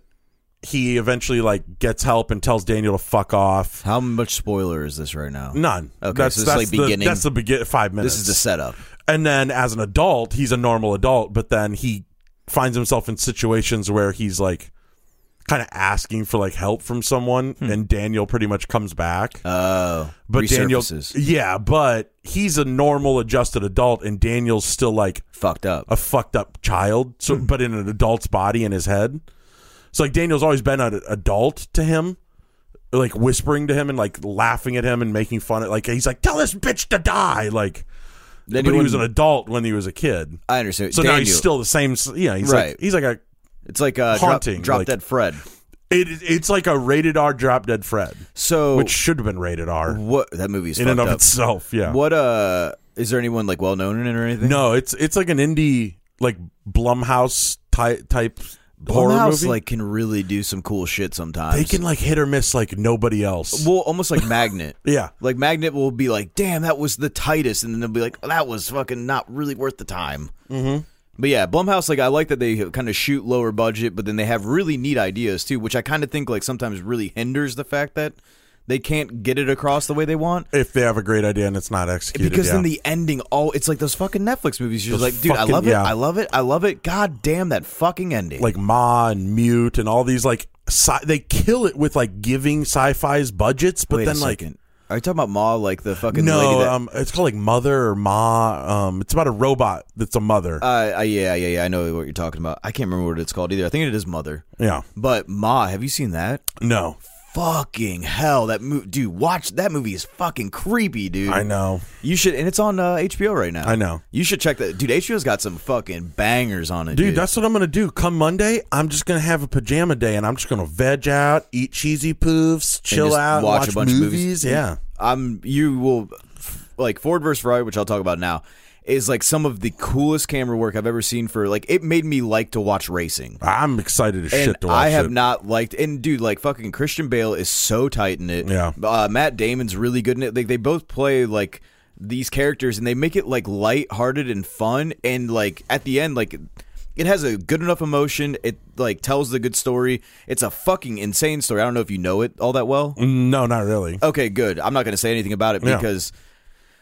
he eventually like gets help and tells Daniel to fuck off. How much spoiler is this right now? None. Okay, that's, so this that's is like the, beginning. That's the begin five minutes. This is the setup. And then as an adult, he's a normal adult, but then he finds himself in situations where he's like kind of asking for like help from someone, hmm. and Daniel pretty much comes back. Oh, but Daniel, resurfaces. yeah, but he's a normal adjusted adult, and Daniel's still like fucked up, a fucked up child. So, hmm. but in an adult's body in his head. So like Daniel's always been an adult to him, like whispering to him and like laughing at him and making fun of. Like he's like, "Tell this bitch to die!" Like. Then but he, he was an adult when he was a kid. I understand. So Daniel. now he's still the same. Yeah, he's right. like he's like a. It's like a haunting, drop, drop like, dead Fred. It, it's like a rated R Drop Dead Fred. So which should have been rated R. What that movie is in and of up. itself. Yeah. What uh is there anyone like well known in it or anything? No, it's it's like an indie like Blumhouse type type. Horror Blumhouse movie. like can really do some cool shit sometimes. They can like hit or miss like nobody else. Well, almost like Magnet. Yeah, like Magnet will be like, "Damn, that was the tightest," and then they'll be like, oh, "That was fucking not really worth the time." Mm-hmm. But yeah, Blumhouse, like I like that they kind of shoot lower budget, but then they have really neat ideas too, which I kind of think like sometimes really hinders the fact that they can't get it across the way they want. If they have a great idea and it's not executed. Because yeah. then the ending, all it's like those fucking Netflix movies. You're those just like, dude, fucking, I love it, yeah. I love it, I love it. God damn that fucking ending. Like Ma and Mute and all these like sci- they kill it with like giving sci-fi's budgets, but Wait then a like second. Are you talking about Ma, like the fucking no, lady that, um, it's called like Mother or Ma. Um, it's about a robot that's a mother. Uh, uh, yeah, yeah, yeah. I know what you're talking about. I can't remember what it's called either. I think it is Mother. Yeah, but Ma, have you seen that? No. Fucking hell, that movie, dude! Watch that movie is fucking creepy, dude. I know. You should, and it's on uh, H B O right now. I know. You should check that, dude. H B O's got some fucking bangers on it, dude. dude. That's what I'm gonna do. Come Monday, I'm just gonna have a pajama day, and I'm just gonna veg out, eat cheesy poofs, chill out, watch, watch a bunch movies. of movies. Yeah, I'm. You will like Ford versus Ferrari, which I'll talk about now. Is like some of the coolest camera work I've ever seen for like it made me like to watch racing. I'm excited as and shit to watch I have it. not liked and dude like fucking Christian Bale is so tight in it. Yeah. Uh, Matt Damon's really good in it. Like they both play like these characters and they make it like lighthearted and fun and like at the end like it has a good enough emotion. It like tells the good story. It's a fucking insane story. I don't know if you know it all that well. No, not really. Okay, good. I'm not going to say anything about it because. Yeah.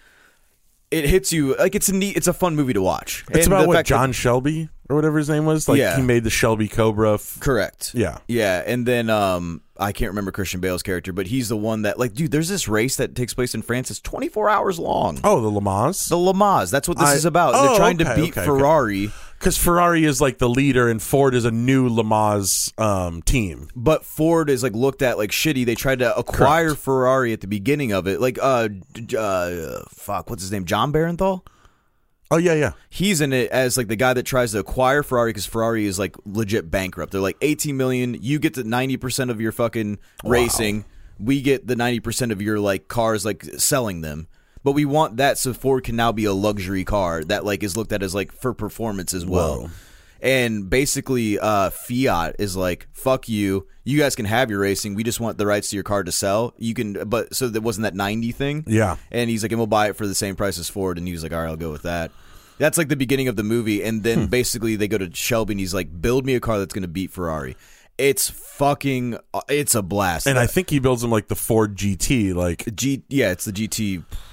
It hits you like it's a neat, it's a fun movie to watch. It's and about what John that, Shelby or whatever his name was. Like yeah. he made the Shelby Cobra. F- Correct. Yeah, yeah. And then um, I can't remember Christian Bale's character, but he's the one that like, dude. There's this race that takes place in France. It's twenty-four hours long. Oh, the Le Mans. The Le Mans. That's what this I, is about. Oh, They're trying okay, to beat okay, Ferrari. Okay. Because Ferrari is like the leader and Ford is a new Le Mans um, team. But Ford is like looked at like shitty. They tried to acquire Correct. Ferrari at the beginning of it. Like, uh, uh, fuck, what's his name? John Barenthal? Oh, yeah, yeah. He's in it as like the guy that tries to acquire Ferrari because Ferrari is like legit bankrupt. They're like eighteen million. You get the ninety percent of your fucking wow. racing. We get the ninety percent of your like cars like selling them. But we want that so Ford can now be a luxury car that like is looked at as like for performance as well. Whoa. And basically uh, Fiat is like, fuck you. You guys can have your racing. We just want the rights to your car to sell. You can, but so there wasn't that ninety thing. Yeah. And he's like, and we'll buy it for the same price as Ford. And he was like, all right, I'll go with that. That's like the beginning of the movie. And then hmm. basically they go to Shelby and he's like, build me a car that's going to beat Ferrari. It's fucking, it's a blast. And I think he builds them like the Ford G T. Like G, yeah, it's the G T.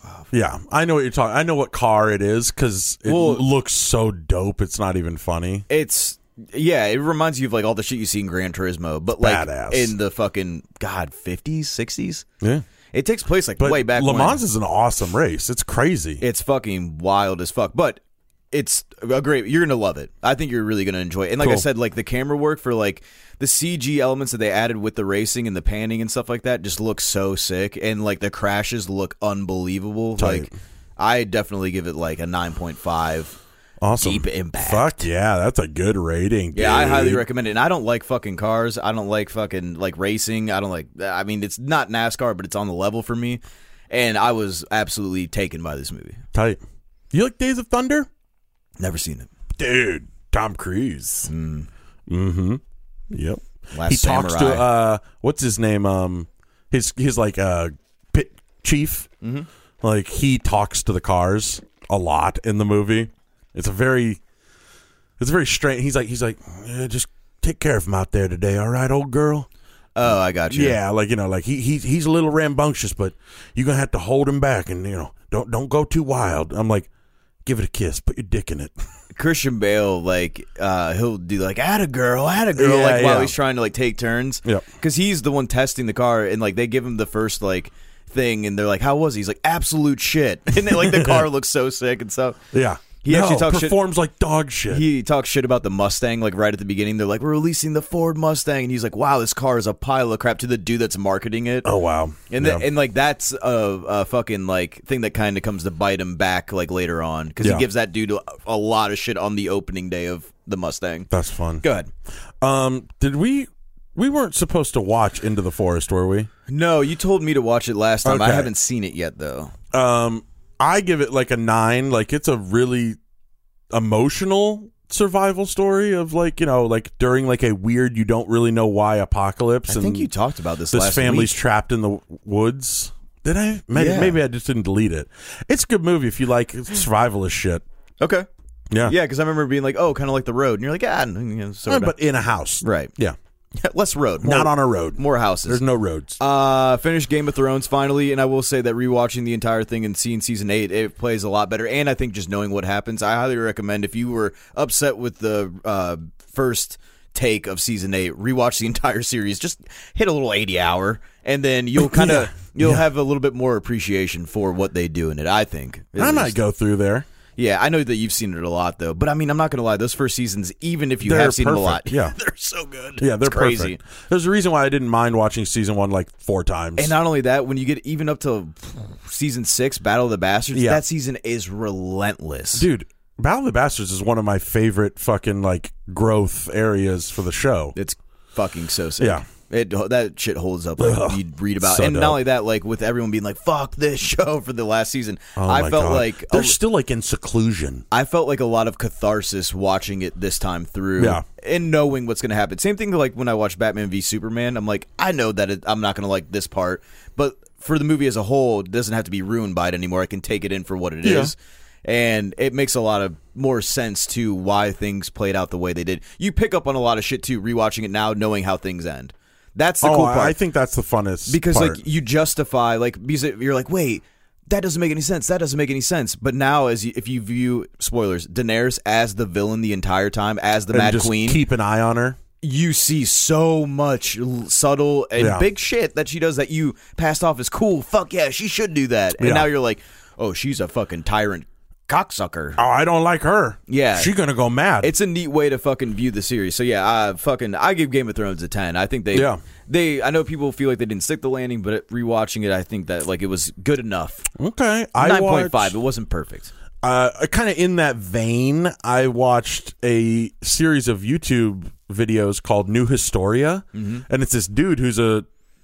Yeah, I know what you're talking. I know what car it is because it Well- looks so dope. It's not even funny. It's yeah, it reminds you of like all the shit you see in Gran Turismo, but like Badass. in the fucking god fifties, sixties. Yeah, It takes place like but way back. Le when. Mans is an awesome race. It's crazy. It's fucking wild as fuck, but it's a great. You're gonna love it. I think you're really gonna enjoy it. And like I Cool. said, like the camera work for like the C G elements that they added with the racing and the panning and stuff like that just looks so sick. And like the crashes look unbelievable. Tight. Like I definitely give it like a nine point five. Awesome. Deep Impact. Fuck yeah, that's a good rating. Yeah, I dude. highly recommend it. And I don't like fucking cars. I don't like fucking like racing. I don't like. I mean, it's not NASCAR, but it's on the level for me. And I was absolutely taken by this movie. Tight. You like Days of Thunder? Never seen it. Dude, Tom Cruise. Mm. Mm-hmm. Yep. Last he talks to Samurai. uh, what's his name? Um, his his like uh pit chief. Mm-hmm. Like he talks to the cars a lot in the movie. It's a very, it's very strange. He's like he's like, yeah, just take care of him out there today, all right, old girl. Oh, I got you. Yeah, like you know, like he he he's a little rambunctious, but you're gonna have to hold him back, and you know, don't don't go too wild. I'm like, give it a kiss, put your dick in it. Christian Bale, like, uh, he'll do like, atta girl, atta girl, Yeah, like while yeah. he's trying to like take turns. Yep. Because he's the one testing the car, and like they give him the first like thing, and they're like, how was he? He's like, absolute shit. And then like the car looks so sick and stuff. Yeah, He no, actually talks shit- performs like dog shit. He talks shit about the Mustang, like right at the beginning. They're like, we're releasing the Ford Mustang, and he's like, wow, this car is a pile of crap to the dude that's marketing it. oh wow, And yeah. the, and like that's a, a fucking like thing that kind of comes to bite him back like later on because Yeah. he gives that dude a, a lot of shit on the opening day of the Mustang. that's fun. Go ahead. Um, did we? We weren't supposed to watch Into the Forest, were we? No, you told me to watch it last time. I Okay. haven't seen it yet though. Um, I give it like a nine. Like it's a really emotional survival story of like you know like during like a weird you don't really know why apocalypse. I and think you talked about this. this last family's week. trapped in the woods. Did I? Maybe, Yeah. maybe I just didn't delete it. It's a good movie if you like survivalist shit. Okay. Yeah, Yeah, because I remember being like, oh, kind of like The Road, and you're like, ah, you know, Yeah, sort of. but in a house. Right. Yeah, Less road. More, not on a road. more houses. There's no roads. Uh, finished Game of Thrones finally, and I will say that rewatching the entire thing and seeing season eight, it plays a lot better. And I think just knowing what happens, I highly recommend if you were upset with the uh, first take of season eight, rewatch the entire series. Just hit a little eighty hour, and then you'll kind of Yeah. you'll Yeah. have a little bit more appreciation for what they do in it. I think. at I might least. go through there. Yeah, I know that you've seen it a lot though, but I mean, I'm not gonna lie. Those first seasons, even if you They're have seen them a perfect, lot, yeah. they're so good. Yeah, they're It's crazy. perfect. There's a reason why I didn't mind watching season one like four times. And not only that, when you get even up to season six, Battle of the Bastards, Yeah. that season is relentless. Dude, Battle of the Bastards is one of my favorite fucking like growth areas for the show. It's fucking so sick. Yeah. It, that shit holds up. Like, Ugh. you read about, So and not dope. only that, like with everyone being like "fuck this show" for the last season, Oh I my felt God. like they're a, still like in seclusion. I felt like a lot of catharsis watching it this time through, Yeah. and knowing what's going to happen. Same thing like when I watched Batman v Superman. I'm like, I know that it, I'm not going to like this part, but for the movie as a whole, it doesn't have to be ruined by it anymore. I can take it in for what it is. Yeah. And it makes a lot of more sense to why things played out the way they did. You pick up on a lot of shit too, rewatching it now, knowing how things end. That's the oh, cool I- part. I think that's the funnest because part. like you justify like because you're like, wait, that doesn't make any sense. That doesn't make any sense. But now, as you, if you view spoilers, Daenerys as the villain the entire time, as the and Mad just Queen, keep an eye on her. you see so much l- subtle and Yeah. big shit that she does that you passed off as cool. Fuck yeah, she should do that. And Yeah. now you're like, oh, she's a fucking tyrant cocksucker. Oh, I don't like her. Yeah. She's gonna go mad. It's a neat way to fucking view the series. So yeah, I fucking I give Game of Thrones a ten. I think they Yeah. they I know people feel like they didn't stick the landing, but it, rewatching it, I think that like it was good enough. okay. I Nine point five. watched- It wasn't perfect. Uh, kind of in that vein, I watched a series of YouTube videos called New Historia, Mm-hmm. and it's this dude who's a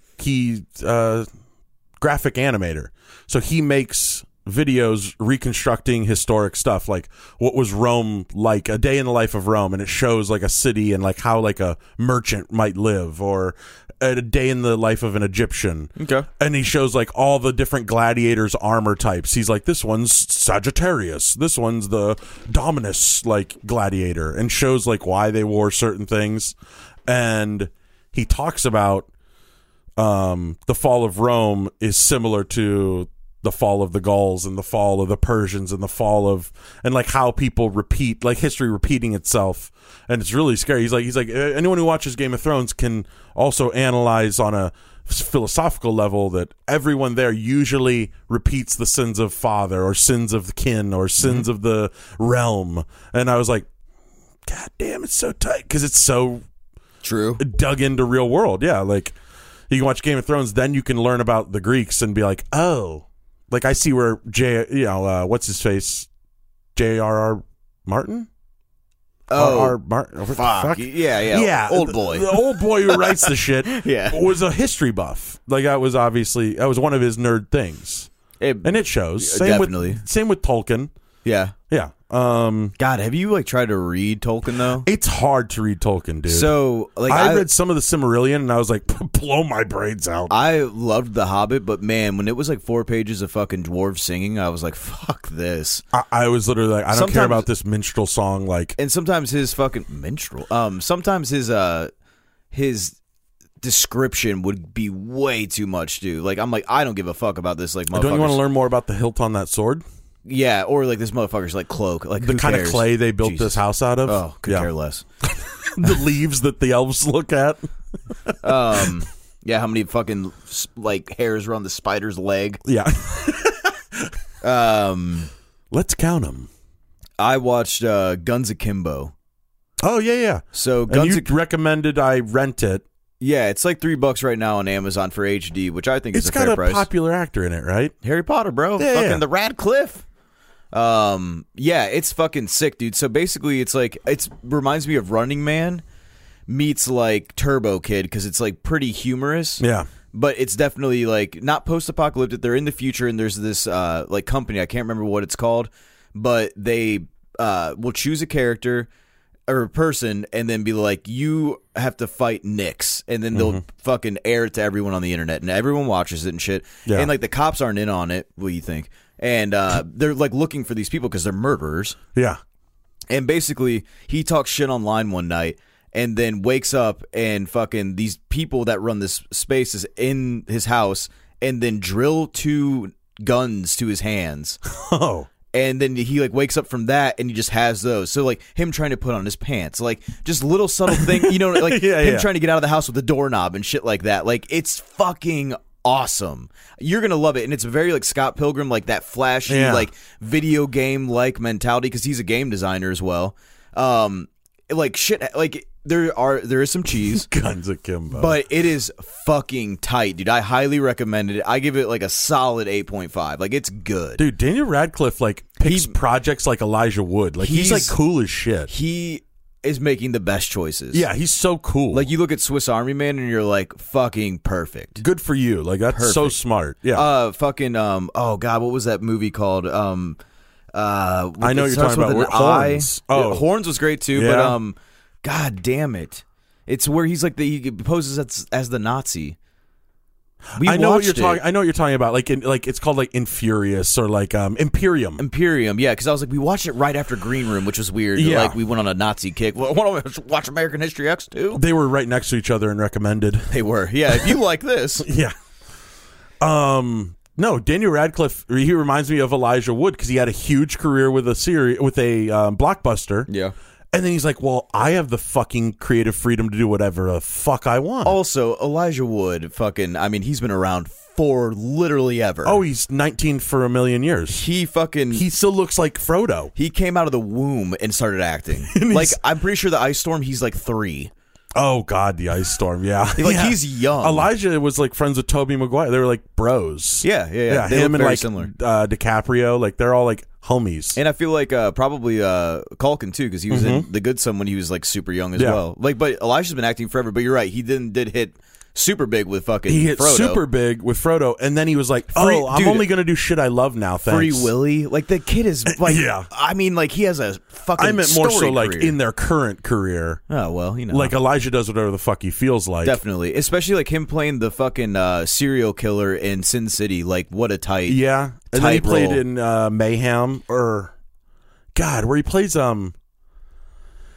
he uh, graphic animator. So he makes videos reconstructing historic stuff, like what was Rome like, a day in the life of Rome, and it shows like a city and like how like a merchant might live, or a day in the life of an Egyptian. Okay. And he shows like all the different gladiators' armor types. He's like, this one's Sagittarius, this one's the Dominus like gladiator, and shows like why they wore certain things. And he talks about um, the fall of Rome is similar to the fall of the Gauls and the fall of the Persians and the fall of and like how people repeat like history repeating itself, and it's really scary. He's like he's like anyone who watches Game of Thrones can also analyze on a philosophical level that everyone there usually repeats the sins of father or sins of kin or sins mm-hmm. of the realm. And I was like, God damn, it's so tight because it's so true dug into real world. Yeah, like you can watch Game of Thrones, then you can learn about the Greeks and be like, oh. Like, I see where J, you know, uh, what's his face? J R R. Martin? Oh, R R. Martin. Fuck. fuck. Yeah, yeah. Yeah. Old boy. The, the old boy who writes the shit yeah. was a history buff. Like, that was obviously, that was one of his nerd things. It, and it shows. Same definitely. With, same with Tolkien. Yeah. Yeah. Um, God, have you, like, tried to read Tolkien, though? It's hard to read Tolkien, dude. So, like, I, I read some of the Silmarillion, and I was like, blow my brains out. I loved The Hobbit, but, man, when it was, like, four pages of fucking dwarves singing, I was like, fuck this. I, I was literally like, I don't sometimes, care about this minstrel song, like... And sometimes his fucking... Minstrel? Um, sometimes his, uh, his... description would be way too much, dude. Like, I'm like, I don't give a fuck about this. Like, motherfuckers. Don't you want to learn more about the hilt on that sword? Yeah, or like this motherfucker's like cloak. Like the who kind cares? of clay they built Jesus. this house out of. Oh, could yeah. care less. The leaves that the elves look at. um, yeah, how many fucking like hairs are on the spider's leg? Yeah. um, let's count them. I watched uh, Guns Akimbo. Oh yeah, yeah. So and Guns you Ak- recommended I rent it. Yeah, it's like three bucks right now on Amazon for H D, which I think it's is a fair price. It's price. got a popular actor in it, right? Harry Potter, bro. Yeah, fucking yeah. the Radcliffe. Um, yeah, it's fucking sick, dude. So basically, it's like it's reminds me of Running Man meets like Turbo Kid because it's like pretty humorous. Yeah, but it's definitely like not post-apocalyptic. They're in the future, and there's this uh like company. I can't remember what it's called, but they uh will choose a character or a person and then be like, you have to fight Nyx, and then they'll mm-hmm. fucking air it to everyone on the internet, and everyone watches it and shit. Yeah. And like the cops aren't in on it. What do you think? And uh, they're like looking for these people because they're murderers. Yeah. And basically, he talks shit online one night and then wakes up and fucking these people that run this space is in his house and then drill two guns to his hands. Oh. And then he like wakes up from that and he just has those. So like him trying to put on his pants, like just little subtle thing, you know, like yeah, him yeah. trying to get out of the house with the doorknob and shit like that. Like it's fucking awesome. You're gonna love it, and it's very like Scott Pilgrim, like that flashy, yeah. like video game like mentality because he's a game designer as well. Um, like shit, like there are there is some cheese, Guns Akimbo, but it is fucking tight, dude. I highly recommend it. I give it like a solid eight point five. Like it's good, dude. Daniel Radcliffe like picks he, projects like Elijah Wood. Like he's, he's like cool as shit. He is making the best choices. Yeah, he's so cool. Like you look at Swiss Army Man and you're like fucking perfect. Good for you. Like that's perfect. So smart. Yeah. Uh, fucking um. Oh god, what was that movie called? Um, uh, I know you're talking about Horns. I. Oh, Horns was great too. Yeah. But um, god damn it, it's where he's like the he poses as as the Nazi. We I know what you're it. talking. I know what you're talking about. Like, in, like it's called like Infurious or like um, Imperium. Imperium, yeah. Because I was like, we watched it right after Green Room, which was weird. Yeah. Like we went on a Nazi kick. Well, want to watch American History X too? They were right next to each other and recommended. They were, yeah. If you like this, yeah. Um. No, Daniel Radcliffe. He reminds me of Elijah Wood because he had a huge career with a series with a um, blockbuster. Yeah. And then he's like, well, I have the fucking creative freedom to do whatever the fuck I want. Also, Elijah Wood, fucking, I mean, he's been around for literally ever. Oh, he's nineteen for a million years. He fucking... He still looks like Frodo. He came out of the womb and started acting. Like, I'm pretty sure the Ice Storm, he's like three. Oh, God, the Ice Storm, yeah. Like, yeah. he's young. Elijah was like friends with Tobey Maguire. They were like bros. Yeah, yeah, yeah. Yeah, they him look and very like similar. Uh, DiCaprio, like they're all like homies. And I feel like uh, probably uh, Culkin too, because he was mm-hmm. in The Good Son when he was like super young as yeah. well. Like, but Elijah's been acting forever. But you're right, he didn't did hit super big with fucking He hit Frodo. super big with Frodo, and then he was like, "Oh, Free, I'm dude, only gonna do shit I love now." Thanks. Free Willy, like the kid is like, yeah. I mean, like he has a fucking. I meant more so career. like in their current career. Oh well, you know, like Elijah does whatever the fuck he feels like. Definitely, especially like him playing the fucking uh, serial killer in Sin City. Like, what a tight, yeah. And then he played role. in uh, Mayhem or God, where he plays um.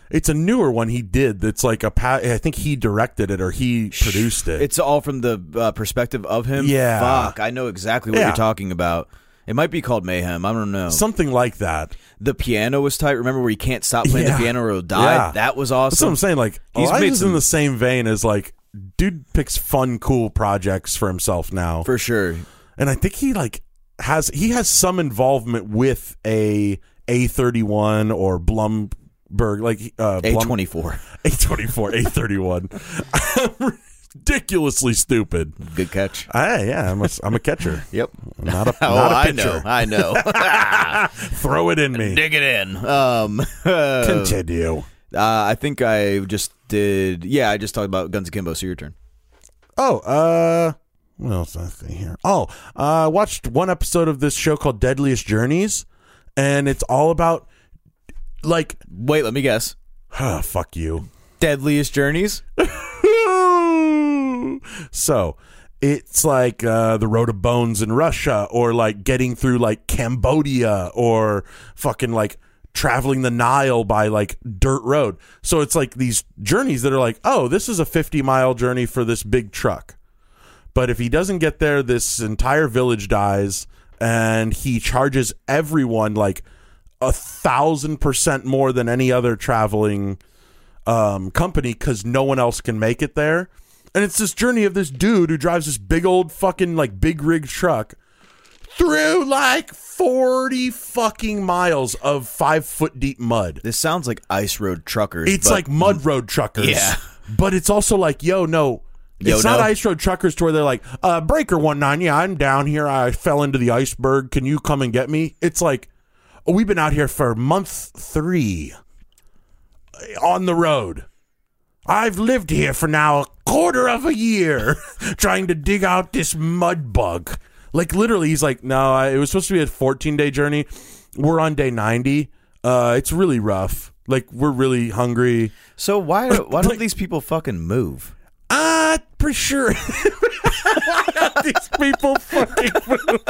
It's a newer one he did. That's like a. Pa- I think he directed it or he produced it. It's all from the uh, perspective of him. Yeah. Fuck, I know exactly what Yeah. you're talking about. It might be called Mayhem. I don't know. Something like that. The piano was tight. Remember where you can't stop playing Yeah. the piano or he'll die? Yeah. That was awesome. That's what I'm saying. Like He's made Elijah's some- in the same vein as like dude picks fun, cool projects for himself now. For sure. And I think he like has he has some involvement with a A thirty-one or Blumberg like uh A twenty-four. A twenty-four, A thirty-one. Ridiculously stupid. Good catch. I, yeah, I'm a, I'm a catcher. Yep. I'm not a, Oh, not a I pitcher. know. I know. Throw it in me. Dig it in. Um, uh, Continue. I think I just did. Yeah, I just talked about Guns Akimbo. So your turn. Oh, uh, what else did I say here? Oh, I uh, watched one episode of this show called Deadliest Journeys, and it's all about like, Wait, let me guess. oh, fuck you. Deadliest Journeys. So it's like uh, the Road of Bones in Russia, or like getting through like Cambodia, or fucking like traveling the Nile by like dirt road. So it's like these journeys that are like, oh, this is a fifty mile journey for this big truck. But if he doesn't get there, this entire village dies, and he charges everyone like a thousand percent more than any other traveling um, company because no one else can make it there. And it's this journey of this dude who drives this big old fucking like big rig truck through like forty fucking miles of five foot deep mud. This sounds like Ice Road Truckers. It's but like mud road truckers. Yeah. But it's also like, yo, no. Yo, It's not no. Ice Road Truckers to where they're like, uh, Breaker one nine, yeah, I'm down here. I fell into the iceberg. Can you come and get me? It's like, oh, we've been out here for month three on the road. I've lived here for now a quarter of a year trying to dig out this mud bug. Like, literally, he's like, no, I, it was supposed to be a fourteen-day journey. We're on day ninety. Uh, it's really rough. Like, we're really hungry. So why why don't like- these people fucking move? Uh, pretty sure. Why are these people fucking move?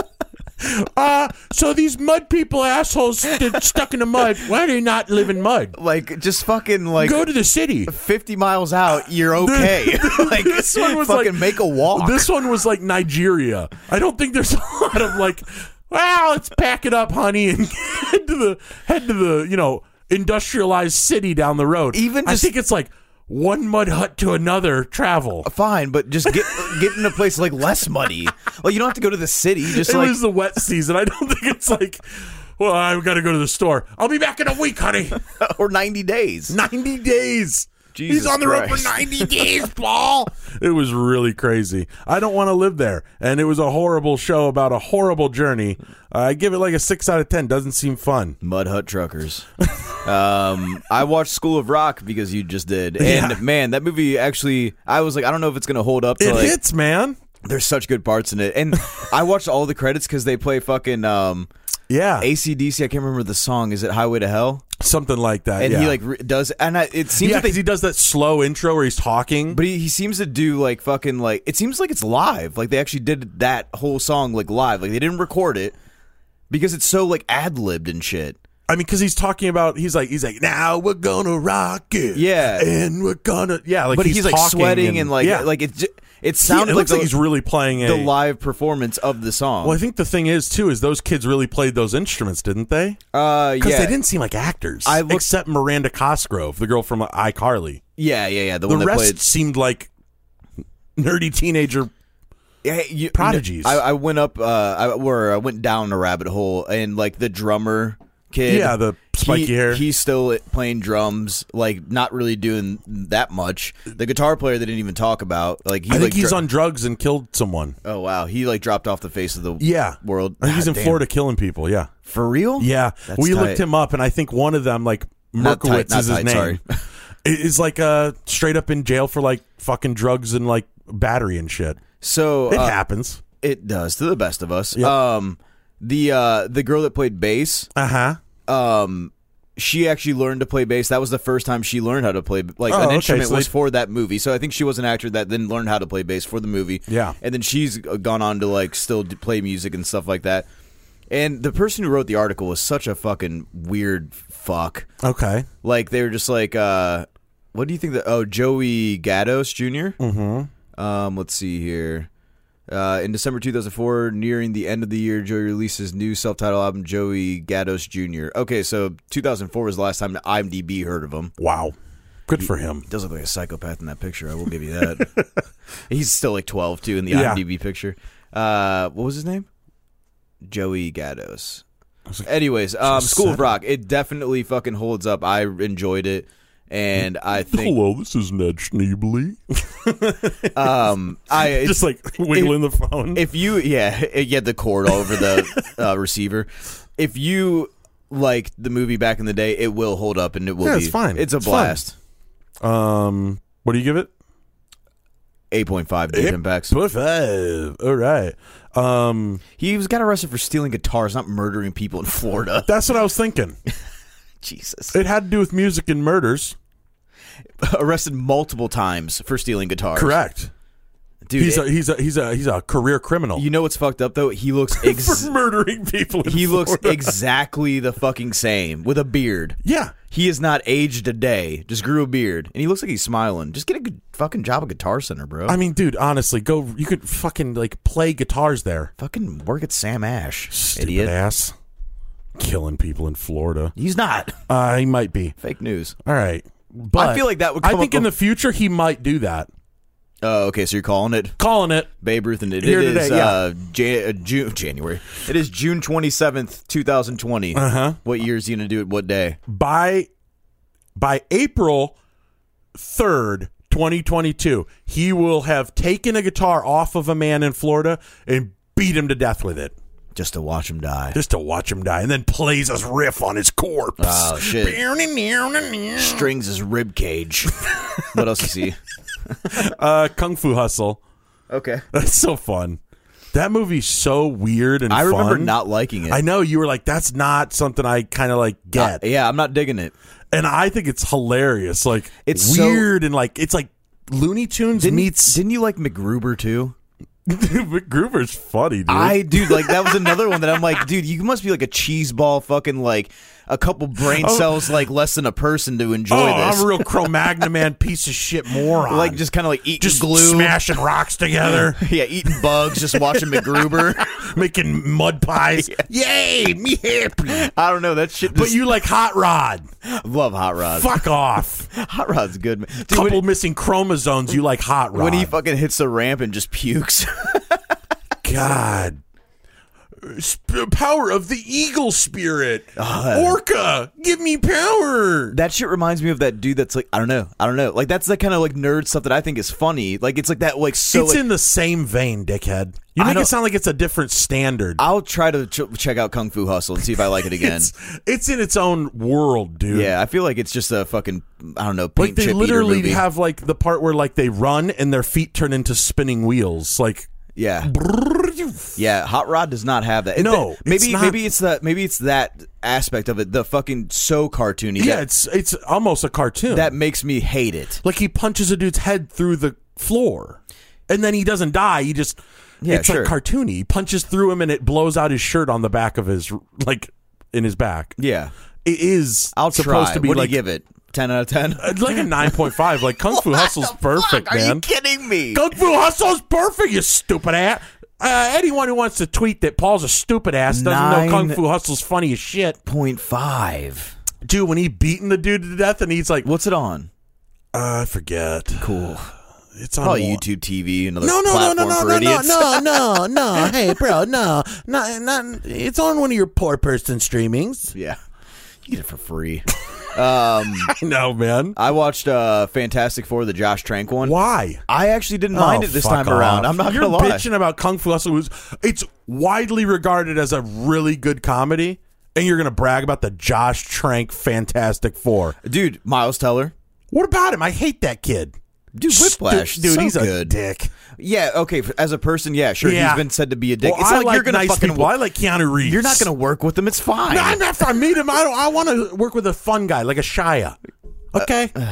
Uh, so these mud people assholes st- stuck in the mud. Why do they not live in mud? Like just fucking like Go to the city. fifty miles out, you're okay. Like This one was fucking like- make a walk. This one was like Nigeria. I don't think there's a lot of like, well, let's pack it up, honey, and head to the head to the you know industrialized city down the road. Even I just- think it's like one mud hut to another travel. Fine, but just get get in a place like less muddy. Like you don't have to go to the city. Just It like was the wet season. I don't think it's like, well, I've got to go to the store. I'll be back in a week, honey. or ninety days. ninety days. Jesus He's on the road Christ. for ninety days, Paul. It was really crazy. I don't want to live there. And it was a horrible show about a horrible journey. I give it like a six out of ten. Doesn't seem fun. Mud Hut Truckers. um, I watched School of Rock because you just did, and Yeah. man, that movie actually. I was like, I don't know if it's gonna hold up. To It like, hits, man. There's such good parts in it, and I watched all the credits because they play fucking um, Yeah. A C D C. I can't remember the song. Is it Highway to Hell? Something like that. And yeah. he like re- does, and I, it seems yeah, like they because he does that slow intro where he's talking. But he, he seems to do like fucking like it seems like it's live. Like they actually did that whole song like live. Like they didn't record it because it's so like ad libbed and shit. I mean, because he's talking about, he's like, he's like, now we're gonna rock it. Yeah. And we're gonna, yeah, like But he's, he's, like talking sweating and, like yeah. like it. j- It He- sounded it like, looks the, like he's really playing a. the live performance of the song. Well, I think the thing is too is those kids really played those instruments, didn't they? uh, Because yeah, they didn't seem like actors. I looked- except Miranda Cosgrove, the girl from iCarly. yeah, yeah, yeah. The, The one that rest played. seemed like nerdy teenager. Yeah, you, prodigies. I, I went up, uh, I, where I went down a rabbit hole, and like the drummer kid, Yeah, the spiky he, hair. He's still playing drums, like not really doing that much. The guitar player they didn't even talk about, like he I think like, he's dro- on drugs and killed someone. Oh wow, he like dropped off the face of the Yeah, world. I think he's God in damn. Florida killing people. Yeah, for real. yeah. That's we tight. looked him up, and I think one of them, like Not tight, Merkowitz, not is his tight, name. sorry. Is like uh straight up in jail for like fucking drugs and like battery and shit. So It uh, happens. it does to the best of us. Yep. Um, the uh the girl that played bass, Uh huh. um. She actually learned to play bass. That was the first time she learned how to play like Oh, an okay, instrument so was they- for that movie. So I think she was an actor that then learned how to play bass for the movie. Yeah. and then she's gone on to like still d- play music and stuff like that. And the person who wrote the article was such a fucking weird fuck. Okay. Like, they were just like, uh, what do you think that, oh, Joey Gatos Junior? Mm-hmm. Um, let's see here. Uh, in December two thousand four, nearing the end of the year, Joey releases new self-titled album, Joey Gatos Junior Okay, so two thousand four was the last time IMDb heard of him. Wow. Good for him. He does look like a psychopath in that picture. I will give you that. He's still like twelve, too, in the Yeah. IMDb picture. Uh, what was his name? Joey Gatos. Like, Anyways, um, School of seven. Rock. It definitely fucking holds up. I enjoyed it. And I think... Hello, this is Ned Schneebly. um, I Just like wiggling the phone. If you, yeah, you had the cord all over the uh, receiver. If you like the movie back in the day, it will hold up and it will Yeah, be. it's fine. It's a It's blast. um, what do you give it? eight point five deep impacts. Point five. All right. Um, He was got arrested for stealing guitars, not murdering people in Florida. that's what I was thinking. Jesus. It had to do with music and murders. Arrested multiple times for stealing guitars. Correct. Dude, He's it- a he's a he's a he's a career criminal. you know what's fucked up though? He looks for ex- murdering people. In he looks Florida. exactly the fucking same with a beard. Yeah. He is not aged a day. Just grew a beard, and he looks like he's smiling. Just get a good fucking job at Guitar Center, bro. I mean, dude, honestly, go. You could fucking like play guitars there. fucking work at Sam Ash, Stupid idiot. ass. Killing people in Florida. He's not. Uh, he might be. Fake news. All right. But I feel like that would I come think up in bef- the future he might do that. Oh, okay. So you're calling it Calling it. Babe Ruth, and it, Here it is today, yeah. uh, Jan- uh, June, January. It is June twenty seventh, two thousand twenty. Uh huh. What year is he gonna do it? What day? By by April third, twenty twenty two, he will have taken a guitar off of a man in Florida and beat him to death with it, Just to watch him die. just to watch him die, and then plays his riff on his corpse. Oh shit! Strings his rib cage. What else is he? uh, Kung Fu Hustle. Okay. That's so fun. That movie's so weird and I remember fun. not liking it. I know you were like, that's not something I kind of like get. Uh, yeah, I'm not digging it. And I think it's hilarious. Like, It's so- weird and like, it's like Looney Tunes Didn't, meets. didn't you like MacGruber too? MacGruber's funny, dude. I dude, like that was another one that I'm like, dude, you must be like a cheese ball, fucking like a couple brain cells, like less than a person to enjoy oh, this. I'm a real Cro-Magnon man, piece of shit moron. Like just kind of like eating just glue, smashing rocks together, yeah, eating bugs, just watching MacGruber. making mud pies. Yay, me happy. I don't know that shit. But Just, you like Hot Rod. love Hot Rod. Fuck off. Hot Rod's good, man. Dude, Couple when, missing chromosomes. You like Hot Rod. when he fucking hits the ramp and just pukes. God. Sp- power of the eagle spirit. Uh, Orca, give me power. That shit reminds me of that dude that's like, I don't know, I don't know. Like that's the kind of like nerd stuff that I think is funny. Like it's like that, like so. It's like, in the same vein, dickhead. You I make don't- it sound like it's a different standard. I'll try to ch- check out Kung Fu Hustle and see if I like it again. It's, it's in its own world, dude. Yeah, I feel like it's just a fucking, I don't know, paint Like they chip literally eater movie. have like the part where like they run and their feet turn into spinning wheels. Like Yeah, yeah. Hot Rod does not have that. It- No, th- maybe it's not- maybe it's that maybe it's that aspect of it. The fucking so cartoony. yeah, that, it's it's almost a cartoon. that makes me hate it. like he punches a dude's head through the floor, and then he doesn't die. He just Yeah, it's sure. like cartoony. He punches through him, and it blows out his shirt on the back of his like in his back. Yeah, It is I'll supposed try. to be what like do you give it? Ten out of ten. like a nine point five. Like Kung Fu Hustle's perfect, Are man. you kidding me? Kung Fu Hustle's perfect, you stupid ass. Uh, anyone who wants to tweet that Paul's a stupid ass doesn't Nine- know Kung Fu Hustle's funny as shit. Point five. Dude, when he beating the dude to death and he's like, What's it on? uh, I forget. Cool. It's on Probably one- YouTube T V, another No, no, no, platform no, no, for no, no, idiots. no, no, no. Hey, bro, no, not, not. It's on one of your poor person streamings. Yeah, you get it for free. um, No, man. I watched uh, Fantastic Four, the Josh Trank one. Why? I actually didn't mind Oh, it this fuck time around. off. I'm not You're gonna lie. bitching about Kung Fu Hustle. Who's- It's widely regarded as a really good comedy, and you're gonna brag about the Josh Trank Fantastic Four. Dude, Miles Teller. What about him? I hate that kid. Dude, Whiplash. Stu- dude, so he's a good. dick. Yeah, okay. f- As a person, yeah, sure. Yeah. He's been said to be a dick. Well, it's I like like you're gonna nice fucking. people. I like Keanu Reeves. You're not gonna work with him. It's fine. No, I'm not. If I meet him, I don't. I want to work with a fun guy like a Shia. Okay.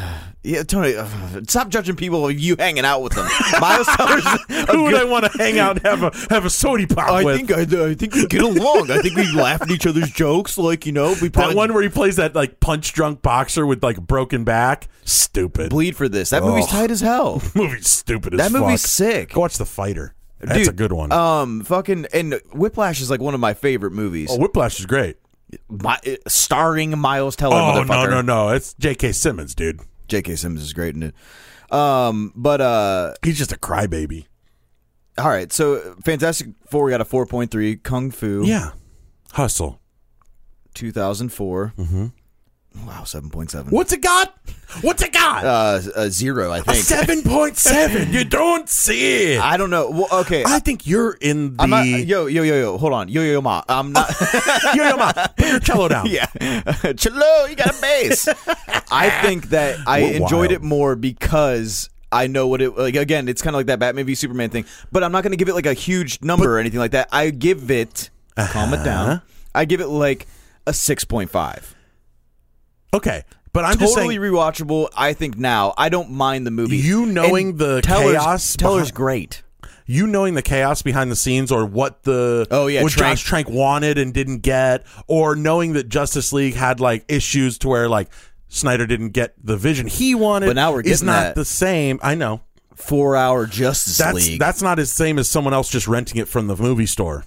Yeah, Tony, uh, stop judging people of you hanging out with them. Miles Teller's Who would I want to hang out and have a have a soda pop I with? think I, I think we get along. I think we laugh at each other's jokes. Like, you know, we probably That one where he plays that like punch drunk boxer with like a broken back. Stupid. bleed for this. That movie's Ugh. tight as hell. Movie's stupid as That fuck. movie's sick. Go watch The Fighter. That's Dude, a good one. Um, fucking and Whiplash is like one of my favorite movies. oh, Whiplash is great. My, starring Miles Teller. Oh no motherfucker. no no! It's J K. Simmons, dude. J K. Simmons is great in it. Um, but uh, He's just a crybaby. all right. So Fantastic Four got a four point three. Kung Fu. Yeah. Hustle. two thousand four. Mm-hmm. Wow, seven point seven. What's it got? What's it got? Uh, a zero, I A think. seven point seven. You don't see it. I don't know. Well, okay. I think you're in the. I'm not, yo, yo, yo, yo. Hold on. Yo, yo, ma. I'm not. yo, yo, ma, put your cello down. Yeah. Cello, you got a bass. I think that I We're enjoyed wild. it more because I know what it, like, again, it's kind of like that Batman v Superman thing, but I'm not going to give it like a huge number or anything like that. I give it, calm it down, I give it like a six point five. Okay, but I'm just Totally saying. rewatchable, I think now. I don't mind the movie. You knowing And the Teller's, chaos Teller's behind- great. You knowing the chaos behind the scenes, or what the Oh, yeah, what Trank- Josh Trank wanted and didn't get, or knowing that Justice League had like issues to where like Snyder didn't get the vision he wanted. But now we're is getting not that. the same. I know Four hour Justice that's League. that's not as same as someone else just renting it from the movie store.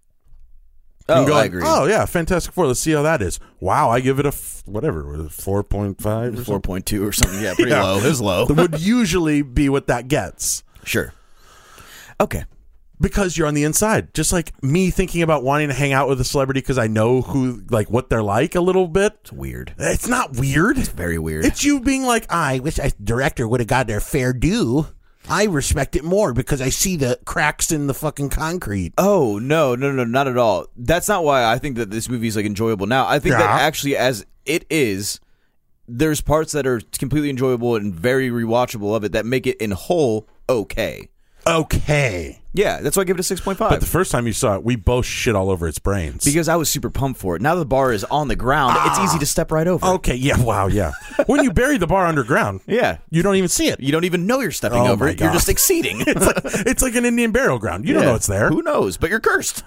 oh, And going, I agree. Oh yeah, Fantastic Four. Let's see how that is. Wow, I give it a f- whatever, four point five. four point two or something. Yeah, pretty Yeah. low. It was low. That would usually be what that gets. Sure. Okay. Because you're on the inside, just like me thinking about wanting to hang out with a celebrity because I know who, like, what they're like a little bit. It's weird. It's not weird. Very weird. It's you being like, I wish a director would have got their fair due. I respect it more because I see the cracks in the fucking concrete. Oh, no, no, no, not at all. That's not why I think that this movie is like enjoyable now. I think Yeah. that actually, as it is, there's parts that are completely enjoyable and very rewatchable of it that make it in whole okay. Okay. Yeah, that's why I give it a six point five. But the first time you saw it, we both shit all over its brains. Because I was super pumped for it. Now that the bar is on the ground, it's easy to step right over. Okay, yeah, wow, yeah. When you bury the bar underground, Yeah. you don't even see it. You don't even know you're stepping Oh over my it. You're God. just exceeding. It's like, it's like an Indian burial ground. You don't Yeah. know it's there. Who knows? But you're cursed.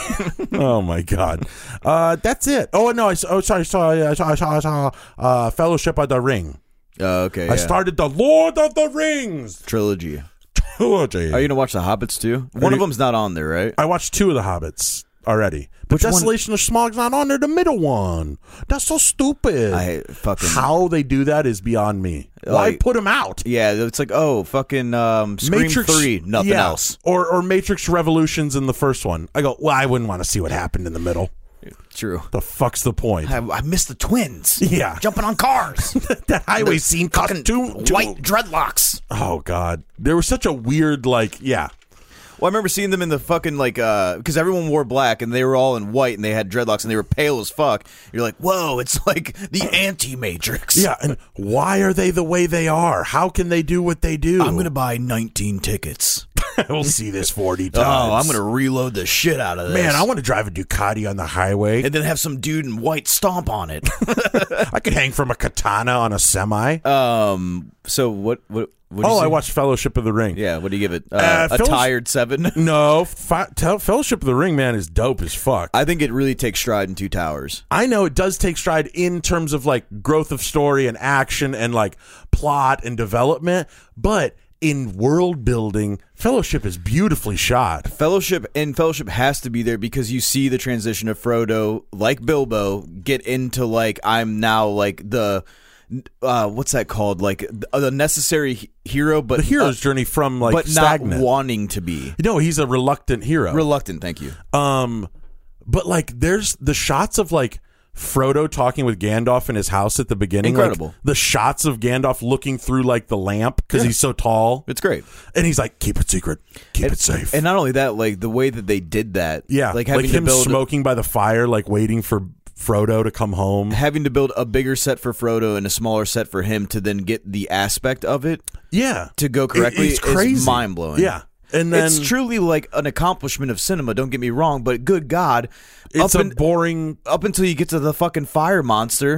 Oh my god, uh, that's it. Oh no, I saw, oh sorry, sorry, I saw, I saw, I saw uh, Fellowship of the Ring. Oh, okay. I yeah. started the Lord of the Rings Trilogy. trilogy. Are you gonna watch the Hobbits too? One of you- them's not on there, right? I watched two of the Hobbits already, but Which one- Desolation of Smaug's not on there. The middle one. That's so stupid. I fucking How they do that is beyond me. Why Like- put them out? yeah. It's like oh fucking um, Scream Matrix three, nothing yeah. else. or or Matrix Revolutions in the first one. I go, well, I wouldn't want to see what happened in the middle. True. The fuck's the point? I, I missed the twins. Yeah. jumping on cars. That highway scene cost Fucking two, two white dreadlocks. Oh god, there was such a weird like yeah. Well, I remember seeing them in the fucking like uh because everyone wore black and they were all in white and they had dreadlocks and they were pale as fuck. You're like, whoa, it's like the anti-Matrix. Yeah, and why are they the way they are? How can they do what they do? I'm gonna buy nineteen tickets. we'll see this forty times. Oh, I'm gonna reload the shit out of this. Man, I want to drive a Ducati on the highway. and then have some dude in white stomp on it. I could hang from a katana on a semi. um. So what? What? what'd you oh, say? I watched Fellowship of the Ring. Yeah. What do you give it? Uh, Uh, a Phil's- tired seven. No, fi- tell, Fellowship of the Ring, man, is dope as fuck. I think it really takes stride in Two Towers. I know it does take stride in terms of like growth of story and action and like plot and development, but in world building, Fellowship is beautifully shot. Fellowship and Fellowship has to be there because you see the transition of Frodo, like Bilbo, get into like I'm now like the uh, what's that called? Like the, the necessary he- hero, but The hero's uh, journey from like but stagnant. not wanting to be No, he's a reluctant hero. reluctant. Thank you. um, but like there's the shots of like Frodo talking with Gandalf in his house at the beginning. like, Incredible. the shots of Gandalf looking through like the lamp because Yeah. he's so tall. It's great. And he's like, keep it secret, keep And, it safe. and not only that, like the way that they did that. yeah, like like, having him to build smoking by the fire, like waiting for Frodo to come home. having to build a bigger set for Frodo and a smaller set for him to then get the aspect of it Yeah, to go correctly It- it's crazy. is mind blowing. Yeah, and then it's truly like an accomplishment of cinema. Don't get me wrong, but good God, it's up, a in, boring. up until you get to the fucking fire monster,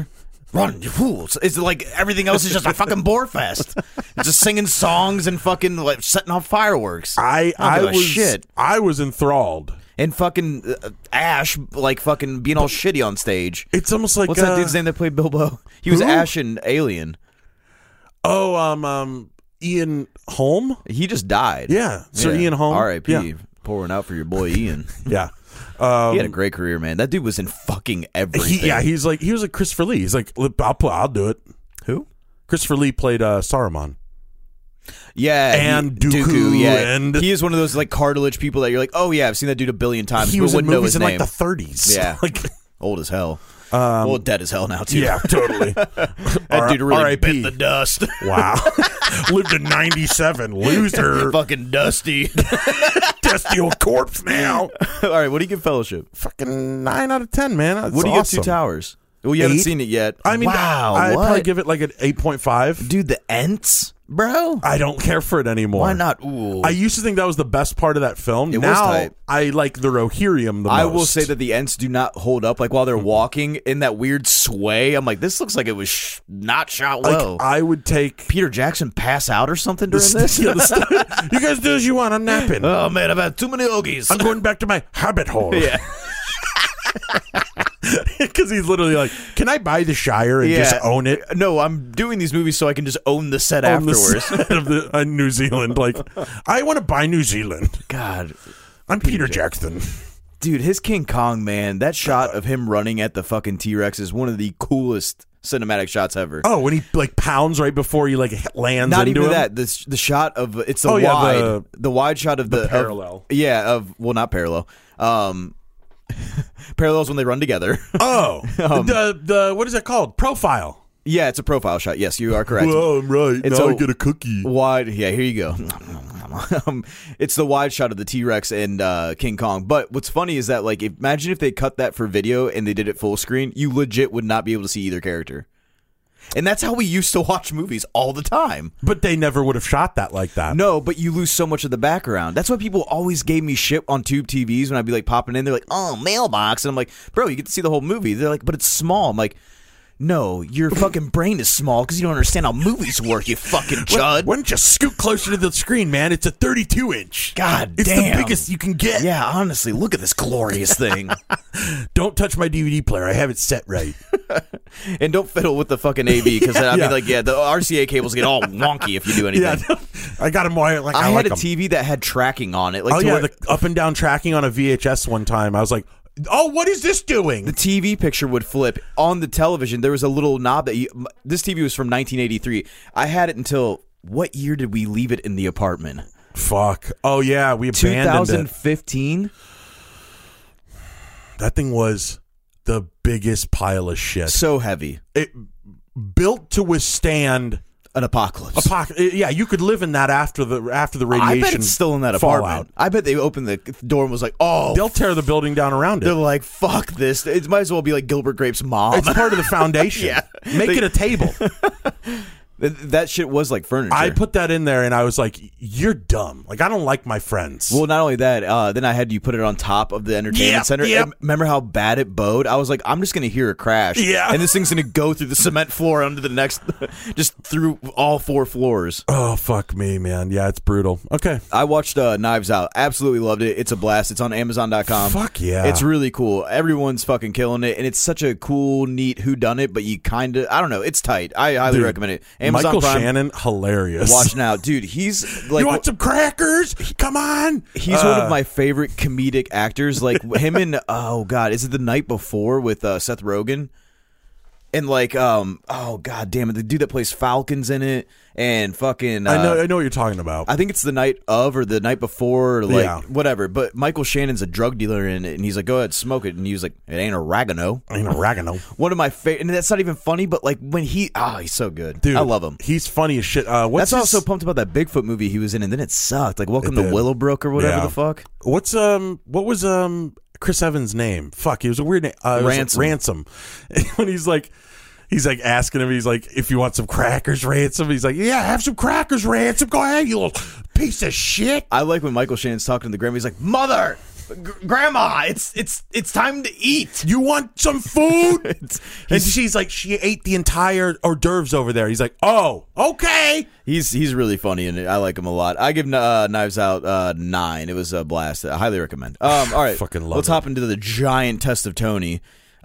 run, you fools. It's like everything else is just a fucking bore fest. Just singing songs and fucking like setting off fireworks. I, I, I don't give a was shit. I was enthralled. And fucking uh, Ash, like fucking being all shitty on stage. It's almost like What's uh, that dude's name that played Bilbo? He was who? Ash in Alien. Oh, um, um, Ian Holm. He just died. Yeah, Sir Ian Holm. R I P Yeah. Pouring out for your boy Ian. Yeah. Um, He had a great career, man. That dude was in fucking everything. he, yeah, he's like he was like Christopher Lee. He's like, I'll pl- I'll do it. Who? Christopher Lee played uh, Saruman. Yeah, And he, Dooku, yeah. and- he is one of those like cartilage people that you're like, oh yeah, I've seen that dude a billion times. He but was in wouldn't know movies his in name. like the thirties. Yeah, like old as hell. Um, well, dead as hell now too. yeah, totally. That dude really R I P bit the dust. Wow, lived in ninety-seven. Loser, Fucking dusty. dusty old corpse now. All right, what do you give Fellowship? Fucking nine out of ten, man. That's What do you awesome. give Two Towers? Well, you haven't Eight? seen it yet. I mean, wow, I'd what? probably give it like an eight point five. Dude, the Ents, bro. I don't care for it anymore. Why not? Ooh. I used to think that was the best part of that film. It was now tight. I like the Rohirrim the most. I will say that the Ents do not hold up. Like while they're walking in that weird sway, I'm like, this looks like it was sh- not shot like, well. I would take Peter Jackson pass out or something during the, this? yeah, the st- you guys do as you want. I'm napping. Oh man, I've had too many Ogies. I'm going back to my habit hole. Yeah. Because he's literally like, can I buy the Shire and just own it? No, I'm doing these movies so I can just own the set Own the afterwards. set of the, uh, New Zealand. Like, I want to buy New Zealand. God, I'm Peter Jackson. dude, his King Kong, man, that shot of him running at the fucking T-Rex is one of the coolest cinematic shots ever. Oh, when he like pounds right before he like lands Not into even him. that. The the shot of it's the Oh, wide, yeah, the- the, wide shot of the, the of- parallel. yeah, of well, not parallel. Um, parallels when they run together. Oh, Um, the the what is that called? Profile. Yeah, it's a profile shot. Yes, you are correct. Well, I'm right. It's now a- I get a cookie. Wide, yeah, here you go. um, it's the wide shot of the T-Rex and uh, King Kong. But what's funny is that, like, imagine if they cut that for video and they did it full screen, you legit would not be able to see either character. And that's how we used to watch movies all the time. But they never would have shot that like that. No, but you lose so much of the background. That's why people always gave me shit on tube T Vs when I'd be like popping in. They're like, oh, mailbox. And I'm like, bro, you get to see the whole movie. They're like, but it's small. I'm like, no, your fucking brain is small because you don't understand how movies work, you fucking chud. Why don't you scoot closer to the screen, man? It's a thirty-two inch. God it's damn. the biggest you can get. Yeah, honestly, look at this glorious thing. Don't touch my D V D player. I have it set right. And don't fiddle with the fucking A V because I Yeah. mean, like, yeah, the R C A cables get all wonky if you do anything. Yeah, I got them wired. Like I, I, had like a 'em. T V that had tracking on it. Like, Oh to yeah, where the up and down tracking on a V H S one time. I was like, oh, what is this doing? the T V picture would flip on the television. There was a little knob that you. This T V was from nineteen eighty-three. I had it until what year did we leave it in the apartment? Fuck. Oh yeah, we abandoned twenty it. fifteen. That thing was the biggest pile of shit. So heavy. It built to withstand An apocalypse. apoc- Yeah, you could live in that after the after the I radiation. bet it's still in that fallout. apartment. I bet they opened the door and was like, oh, They'll tear the building down around they're it. like, fuck this. It might as well be like Gilbert Grape's mom. It's part of the foundation. Yeah. Make They- it a table. Th- that shit was like furniture. I put that in there and I was like, you're dumb. Like, I don't like my friends. Well, not only that, uh, then I had you put it on top of the entertainment Yep, center. yep. And remember how bad it bowed? I was like, I'm just going to hear a crash. Yeah. And this thing's going to go through the cement floor under the next, just through all four floors. Oh, fuck me, man. Yeah, it's brutal. Okay. I watched uh, Knives Out. Absolutely loved it. It's a blast. It's on Amazon dot com. Fuck yeah. It's really cool. Everyone's fucking killing it. And it's such a cool, neat whodunit, but you kind of, I don't know. It's tight. I highly Dude, recommend it. Amazon Michael Prime. Shannon, hilarious. Watch now. Dude, he's like. You want some crackers? Come on. He's one Uh, of my favorite comedic actors. Like him and oh god, is it The Night Before with uh, Seth Rogen? And like um oh god damn it, the dude that plays Falcons in it and fucking uh, I know I know what you're talking about. I think it's The Night of or The Night Before or like Yeah. whatever. But Michael Shannon's a drug dealer in it, and he's like, go ahead, smoke it, and he was like, it ain't oregano. Ain't oregano. One of my favorite, and that's not even funny, but like when he oh he's so good, Dude, I love him. He's funny as shit. Uh, what's That's his- also pumped about that Bigfoot movie he was in, and then it sucked. Like Welcome It to did. Willowbrook or whatever Yeah. the fuck. What's um what was um Chris Evans' name? Fuck, he was a weird name. Uh, it was Ransom. Ransom. when he's like he's like asking him, he's like, if you want some crackers, Ransom. He's like, yeah, have some crackers, Ransom. Go ahead, you little piece of shit. I like when Michael Shannon's talking to the grandma. He's like, "Mother, Grandma, it's it's it's time to eat. You want some food? It's- And she's like, she ate the entire hors d'oeuvres over there. He's like, oh, okay. He's he's really funny and I like him a lot. I give uh, Knives Out uh, nine. It was a blast. I highly recommend. Um, all right, Fucking love let's it. hop into the giant test of Tony.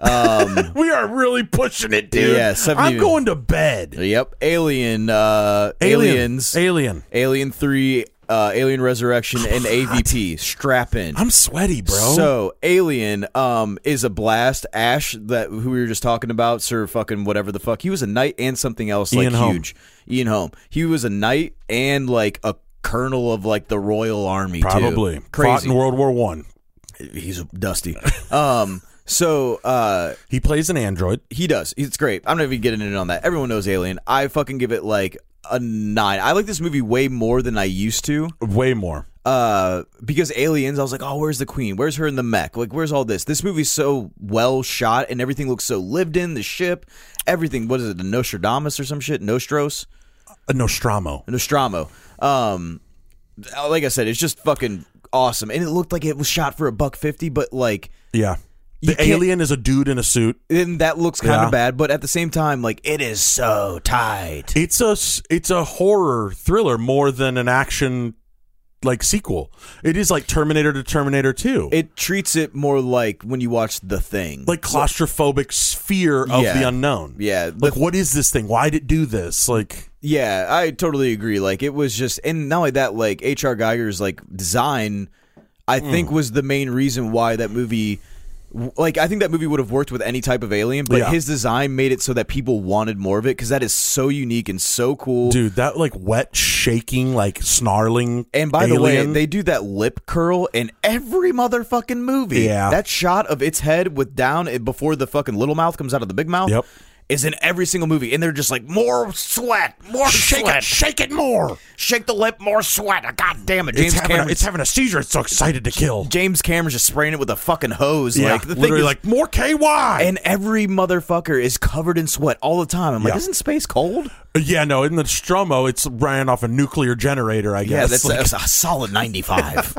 Um, We are really pushing it, dude. Yeah, seventy I'm going to bed. yep, Alien, uh, Aliens, Alien. Alien three, uh, Alien Resurrection, and A V P. Strap in. I'm sweaty, bro. So Alien um is a blast. Ash, that who we were just talking about, Sir fucking whatever the fuck. He was a knight and something else like Ian Holm. huge. Ian Holm. He was a knight and like a colonel of like the Royal Army. Probably. too. Fought Crazy. in World War One. He's dusty. um. So uh, He plays an android. he does. It's great. I'm not even getting in on that. Everyone knows Alien. I fucking give it like a nine. I like this movie way more than I used to. Way more. Uh, because Aliens, I was like, oh, where's the queen? Where's her in the mech? Like, where's all this? This movie's so well shot, and everything looks so lived in. The ship, everything. What is it? The Nostradamus or some shit? Nostros, A Nostromo. Nostromo. Um, like I said, it's just fucking awesome, and it looked like it was shot for a buck fifty, but like, Yeah. You The can't- alien is a dude in a suit. and that looks kind of Yeah. bad. But at the same time, like, it is so tight. It's a s- it's a horror thriller more than an action like sequel. It is like Terminator to Terminator two. It treats it more like when you watch The Thing, Like claustrophobic sphere of Yeah. the unknown. yeah, the Like, what is this thing? Why'd it do this? Like, Yeah, I totally agree. Like, it was just, and not only that, like H R. Geiger's like design, I think was the main reason why that movie. Like, I think that movie would have worked with any type of alien, but Yeah. his design made it so that people wanted more of it because that is so unique and so cool. dude, that like wet, shaking, like snarling. And by the way, alien- they do that lip curl in every motherfucking movie. Yeah. That shot of its head with down and before the fucking little mouth comes out of the big mouth. Yep. Is in every single movie, and they're just like, more sweat, more shake sweat, it, shake it more. shake the lip, more sweat. God damn it, James It's having, a, Cameron. it's having a seizure. It's so excited to kill. James Cameron's just spraying it with a fucking hose. Yeah, Like, the thing literally is, like more K Y. and every motherfucker is covered in sweat all the time. I'm like, Yeah. isn't space cold? Yeah, no, in the Stromo, it's ran off a nuclear generator, I Yeah, guess. that's, Like, that's a solid ninety-five.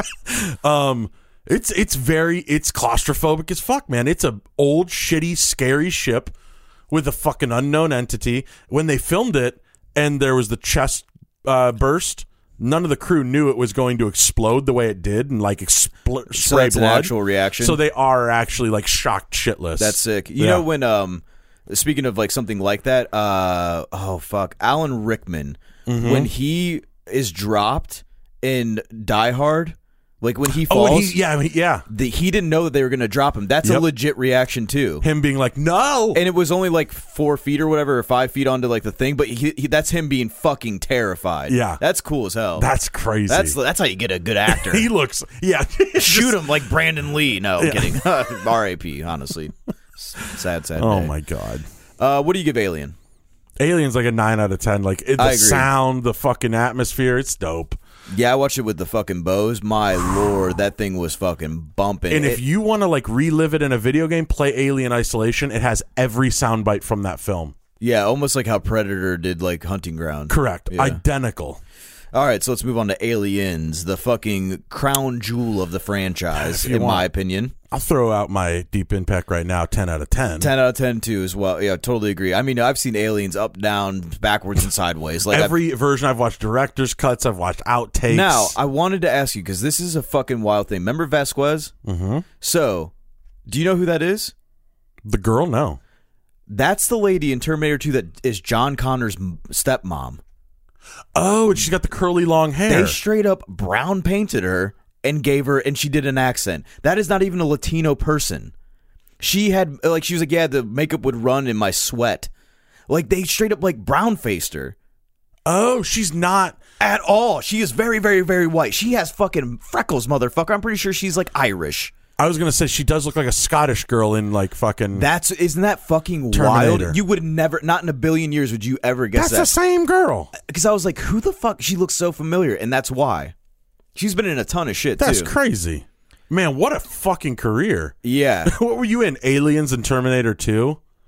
um, it's it's very it's claustrophobic as fuck, man. It's a old, shitty, scary ship with a fucking unknown entity. When they filmed it and there was the chest uh, burst, none of the crew knew it was going to explode the way it did and like expl- So spray that's an blood. actual reaction. So they are actually like shocked shitless. That's sick. You Yeah. know when um speaking of like something like that, uh oh fuck, Alan Rickman, Mm-hmm. when he is dropped in Die Hard, like when he Oh, falls, and he, yeah, I mean, yeah. the, he didn't know that they were going to drop him. That's a Yep. legit reaction too. Him being like, no. And it was only like four feet or whatever, or five feet onto like the thing, but he, he that's him being fucking terrified. Yeah. that's cool as hell. That's crazy. that's that's how you get a good actor. he looks, yeah. Shoot him like Brandon Lee. No, I'm kidding. R A P Honestly, sad, sad. Oh day. my God. Uh, what do you give Alien? Alien's like a nine out of ten. Like it, the I agree. sound, the fucking atmosphere, it's dope. Yeah, I watched it with the fucking Bose. My lord, that thing was fucking bumping. And if It- you want to like relive it in a video game, play Alien Isolation. It has every soundbite from that film. yeah, almost like how Predator did like Hunting Ground. Correct. Yeah. Identical. All right, so let's move on to Aliens, the fucking crown jewel of the franchise, If you in want. my opinion. I'll throw out my Deep Impact right now, ten out of ten. ten out of ten too as well. Yeah, totally agree. I mean, I've seen Aliens up, down, backwards, and sideways. Like I've- Every version I've watched director's cuts, I've watched outtakes. Now, I wanted to ask you because this is a fucking wild thing. Remember Vasquez? mm-hmm. So, do you know who that is? The girl, no. That's the lady in Terminator two that is John Connor's m- stepmom. Oh, and she's got the curly long hair. They straight up brown painted her and gave her, and she did an accent. That is not even a Latino person. She had, like, she was like, yeah, the makeup would run in my sweat. Like, they straight up, like, brown faced her. oh, she's not. At all. She is very, very, very white. She has fucking freckles, motherfucker. I'm pretty sure she's, like, Irish. I was gonna say she does look like a Scottish girl in like fucking. That's, isn't that fucking Terminator. wild? You would never, not in a billion years would you ever guess That's that. the same girl. Because I was like, who the fuck? She looks so familiar, and that's why. She's been in a ton of shit, That's too. crazy. Man, what a fucking career. Yeah. What were you in? Aliens and Terminator two?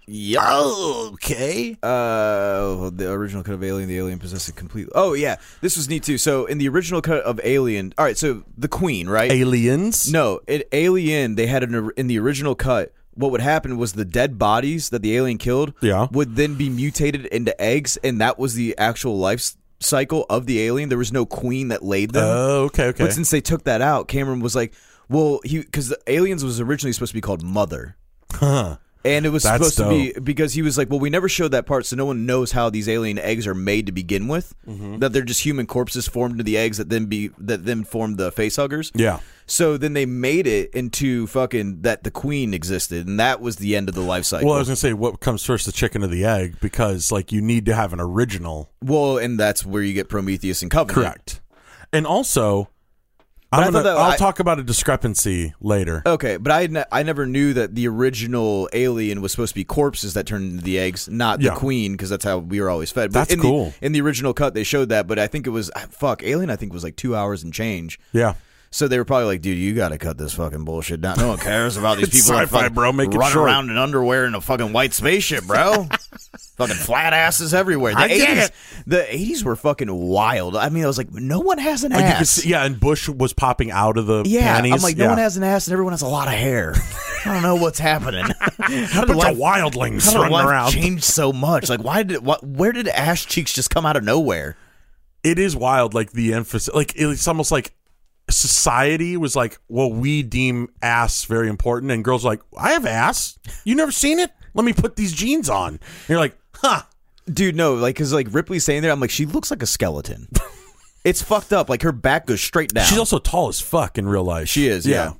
Yep. Okay. Uh, the original cut of Alien, the alien possessed it completely. Oh yeah, this was neat too. So in the original cut of Alien, all right. So the Queen, right? Aliens. No, in Alien, they had an in the original cut. What would happen was the dead bodies that the alien killed Yeah. would then be mutated into eggs, and that was the actual life cycle of the alien. There was no queen that laid them. Oh, okay, okay. But since they took that out, Cameron was like, "Well, he because the aliens was originally supposed to be called Mother." Huh. And it was That's supposed to be because he was like, well, we never showed that part, so no one knows how these alien eggs are made to begin with. Mm-hmm. That they're just human corpses formed into the eggs that then be that then formed the facehuggers. Yeah. So then they made it into fucking that the queen existed, and that was the end of the life cycle. Well, I was gonna say, what comes first, the chicken or the egg? Because like you need to have an original. Well, and that's where you get Prometheus and Covenant. Correct. And also, But I I'm gonna, thought that- I'll I- talk about a discrepancy later. Okay, but I ne- I never knew that the original alien was supposed to be corpses that turned into the eggs, not the Yeah. queen, because that's how we were always fed. But That's in cool. The, in the original cut, they showed that, but I think it was ah, fuck Alien. I think was like two hours and change. Yeah. So they were probably like, dude, you got to cut this fucking bullshit down. No one cares about these It's people that sci-fi, fucking bro. Make it run short. around in underwear in a fucking white spaceship, bro. Fucking flat asses everywhere. The I get eighties, it. the eighties were fucking wild. I mean, I was like, no one has an Like you could ass. see, yeah, and Bush was popping out of the Yeah, panties. I'm like, no yeah. one has an ass, and everyone has a lot of hair. I don't know what's happening. How did bunch life, of wildlings how did running life around. change so much? Like, why did what? Where did ass cheeks just come out of nowhere? It is wild, like the emphasis. Like it's almost like society was like, well, we deem ass very important, and girls are like, I have ass. You never seen it? Let me put these jeans on. And you're like, huh? Dude, no, like, because like Ripley's saying there, I'm like, she looks like a skeleton. It's fucked up. Like her back goes straight down. She's also tall as fuck in real life. She is, yeah.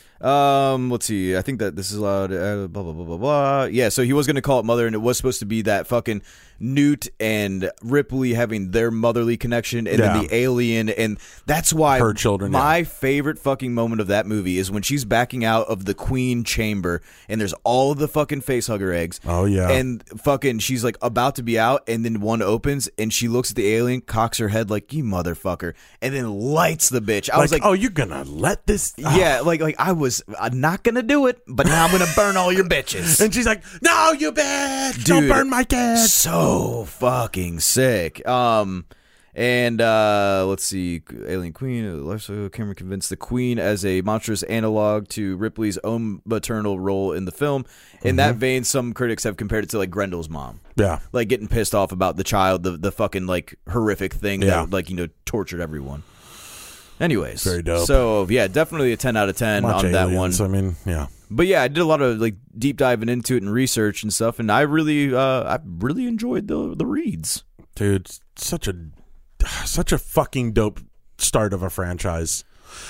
Um, let's see. I think that this is allowed. Uh, blah blah blah blah blah. Yeah. So he was going to call it Mother, and it was supposed to be that fucking Newt and Ripley having their motherly connection, and Yeah. then the alien, and that's why Her children, My yeah. favorite fucking moment of that movie is when she's backing out of the Queen chamber, and there's all of the fucking facehugger eggs. Oh, yeah. And fucking, she's like about to be out, and then one opens, and she looks at the alien, cocks her head like, "You motherfucker," and then lights the bitch. I like, was like, oh, you're gonna let this? yeah, like like I was I'm not gonna do it, but now I'm gonna burn all your bitches. And she's like, no, you bitch! Don't Dude, burn my kids. So fucking sick. Um, and uh, let's see, Alien Queen, uh, lifestyle Cameron convinced the Queen as a monstrous analog to Ripley's own maternal role in the film. In that vein, some critics have compared it to like Grendel's mom. Yeah. Like getting pissed off about the child, the the fucking like horrific thing Yeah. that like you know tortured everyone. Anyways, Very dope. So yeah, definitely a ten out of ten Watch on that one. Aliens, I mean, yeah. But yeah, I did a lot of like deep diving into it and research and stuff, and I really, uh, I really enjoyed the the reads. Dude, such a such a fucking dope start of a franchise.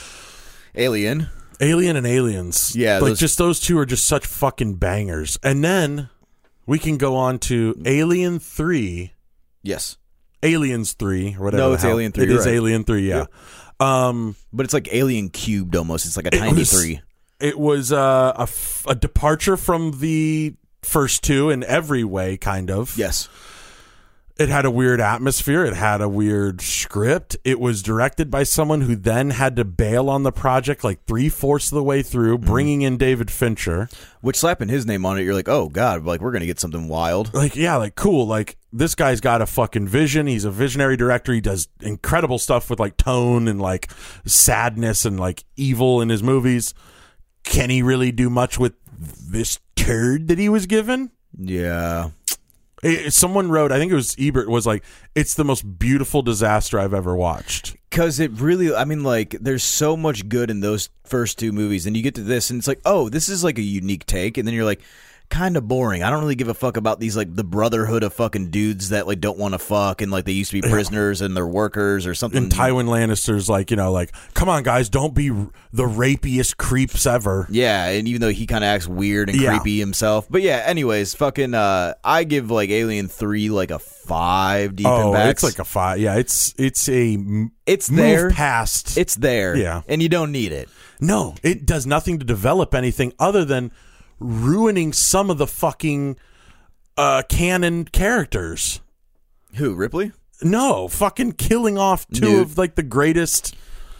Alien, Alien and Aliens. Yeah, Like those- just those two are just such fucking bangers. And then we can go on to Alien three. yes, Aliens three, or whatever. No, the it's hell. Alien three, It you're is right. Alien three, yeah. Um but it's like Alien cubed almost. It's like a tiny was- three. it was uh, a f- a departure from the first two in every way, kind of. Yes, It had a weird atmosphere. It had a weird script. It was directed by someone who then had to bail on the project like three-fourths of the way through, bringing in David Fincher. which slapping his name on it, you're like, oh god, like we're gonna get something wild. Like, yeah, like, cool. Like, this guy's got a fucking vision. He's a visionary director. He does incredible stuff with, like, tone and, like, sadness and, like, evil in his movies. Can he really do much with this turd that he was given? Yeah, It, someone wrote, I think it was Ebert, was like, it's the most beautiful disaster I've ever watched. because it really, I mean, like there's so much good in those first two movies, and you get to this, and it's like, oh, this is like a unique take, and then you're like, kind of boring. I don't really give a fuck about these like the brotherhood of fucking dudes that like don't want to fuck and like they used to be prisoners and they're workers or something. And Tywin Lannister's like, you know, like, come on, guys, don't be r- the rapiest creeps ever. Yeah, and even though he kind of acts weird and Yeah. creepy himself, but yeah. Anyways, fucking, uh, I give like Alien three like a five deep Oh, impacts. it's like a five. Yeah, it's it's a m- it's move there, past. it's there, Yeah. and you don't need it. No, it does nothing to develop anything other than ruining some of the fucking uh, canon characters. Who, Ripley? No, fucking killing off two Newt. of like the greatest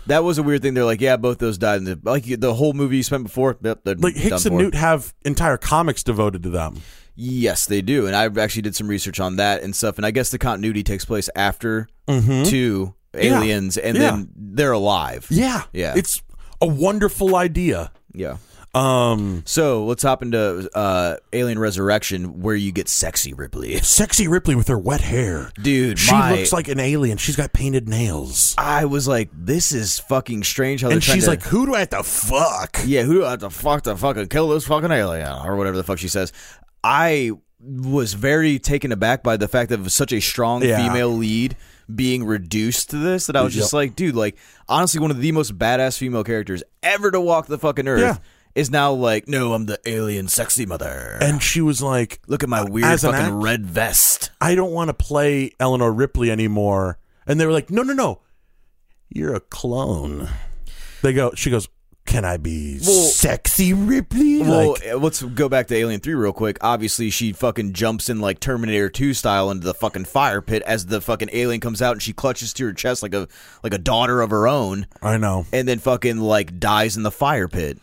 That was a weird thing. They're like, yeah, both those died. In the, like the whole movie you spent before. Yep, like Hicks and for. Newt have entire comics devoted to them. Yes, they do. And I actually did some research on that and stuff. And I guess the continuity takes place after mm-hmm. two aliens, yeah. and yeah. then they're alive. Yeah. Yeah. It's a wonderful idea. Yeah. Um. So let's hop into uh, Alien Resurrection, where you get sexy Ripley. Sexy Ripley with her wet hair. Dude, she my, looks like an alien. She's got painted nails. I was like, this is fucking strange how they're And trying she's to, like, who do I have to fuck? Yeah, who do I have to fuck to fucking kill this fucking alien? Or whatever the fuck she says. I was very taken aback by the fact of such a strong Yeah. female lead being reduced to this that I was just Yep. like, dude, like, honestly, one of the most badass female characters ever to walk the fucking earth Yeah. is now like, no, I'm the alien sexy mother. And she was like, look at my weird as an fucking act- red vest. I don't want to play Eleanor Ripley anymore. And they were like, no, no, no. You're a clone. They go, she goes, can I be Well- sexy Ripley? Well, Like, uh, let's go back to Alien three real quick. Obviously, she fucking jumps in like Terminator two style into the fucking fire pit as the fucking alien comes out, and she clutches to her chest like a like a daughter of her own, I know. and then fucking like dies in the fire pit.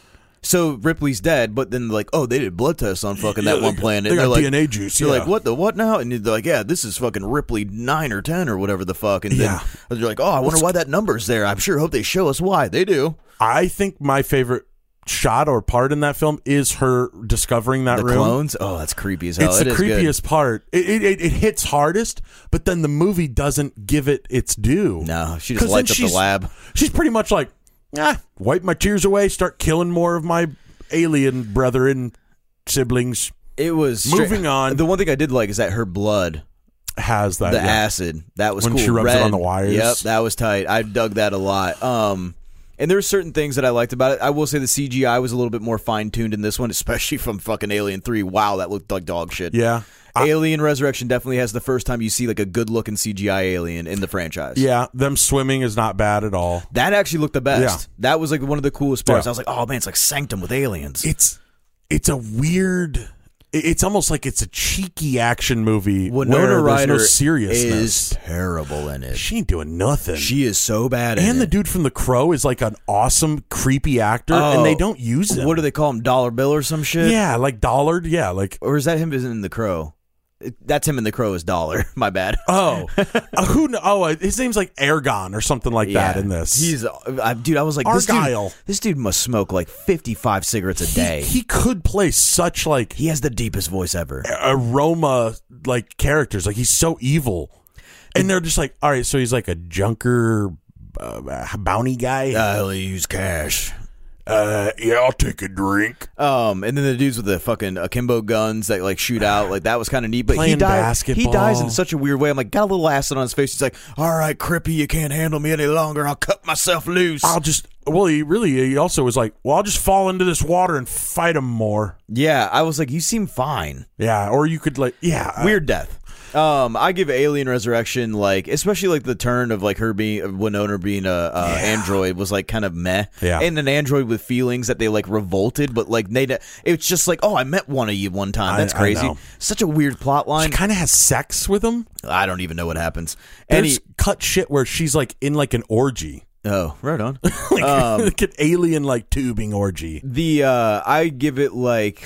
So Ripley's dead, but then like, oh, they did blood tests on fucking Yeah, that one they- planet. they and got they're like, D N A juice, They're yeah. like, what the what now? And they're like, yeah, this is fucking Ripley nine or ten or whatever the fuck. And Yeah. then they're like, oh, I wonder why that number's there. I'm sure hope they show us why. They do. I think my favorite shot or part in that film is her discovering that The room. clones. Oh, that's creepy as hell. It's It the is good. creepiest part. It, it it it hits hardest, but then the movie doesn't give it its due. No, she 'Cause just then lights up the she's- lab. She's pretty much like, ah, wipe my tears away, start killing more of my alien brethren, siblings. It was stra- Moving on. The one thing I did like is that her blood, Has that the yeah. acid, that was When cool. she rubs it Red. on the wires. Yep, that was tight. I dug that a lot. Um, and there were certain things that I liked about it. I will say the C G I was a little bit more fine tuned in this one, especially from fucking Alien three. Wow, that looked like dog shit. Yeah. I- Alien Resurrection definitely has the first time you see like a good looking C G I alien in the franchise. Yeah, them swimming is not bad at all. That actually looked the best. Yeah. That was like one of the coolest parts. Yeah. I was like, oh man, it's like Sanctum with aliens. It's it's a weird. it- It's almost like it's a cheeky action movie Winona where there's Ryder no seriousness. is terrible in it. She ain't doing nothing. She is so bad in and the it. dude from The Crow is like an awesome, creepy actor, Oh. and they don't use him. What do they call him? Dollar Bill or some shit? Yeah, like Dollard. Yeah, like Or is that him in The Crow? It- That's him in The Crow as Dollar. My bad. oh, uh, who? kn- Oh, uh, his name's like Ergon or something like that in this. He's, uh, dude, I was like, this Argyle. dude, this dude must smoke like fifty-five cigarettes a he, day. He, he could play such like has the deepest voice ever. aroma like characters. Like he's so evil, and they're just like, all right, so he's like a junker, uh, bounty guy. I'll use cash. Uh, yeah, I'll take a drink. Um, and then the dudes with the fucking akimbo guns that like shoot out, like that was kind of neat. But he Playing died. He basketball. dies in such a weird way. I'm like, got a little acid on his face. He's like, all right, Crippy, you can't handle me any longer. I'll cut myself loose. I'll just. Well, he really. He also was like, well, I'll just fall into this water and fight him more. yeah, I was like, you seem fine. Yeah, or you could like, yeah, uh, Weird death. Um, I give Alien Resurrection like, especially like the turn of like her being of Winona being a, a android was like kind of meh. Yeah. And an android with feelings that they like revolted, but like they, it's just like, oh, I met one of you one time. That's I- I crazy. know. Such a weird plot She line. kind of has sex with him. I don't even know what happens. And There's he, cut shit where she's like in like an orgy, oh, right on. like, Um, like an alien like tubing orgy. The uh, I give it like.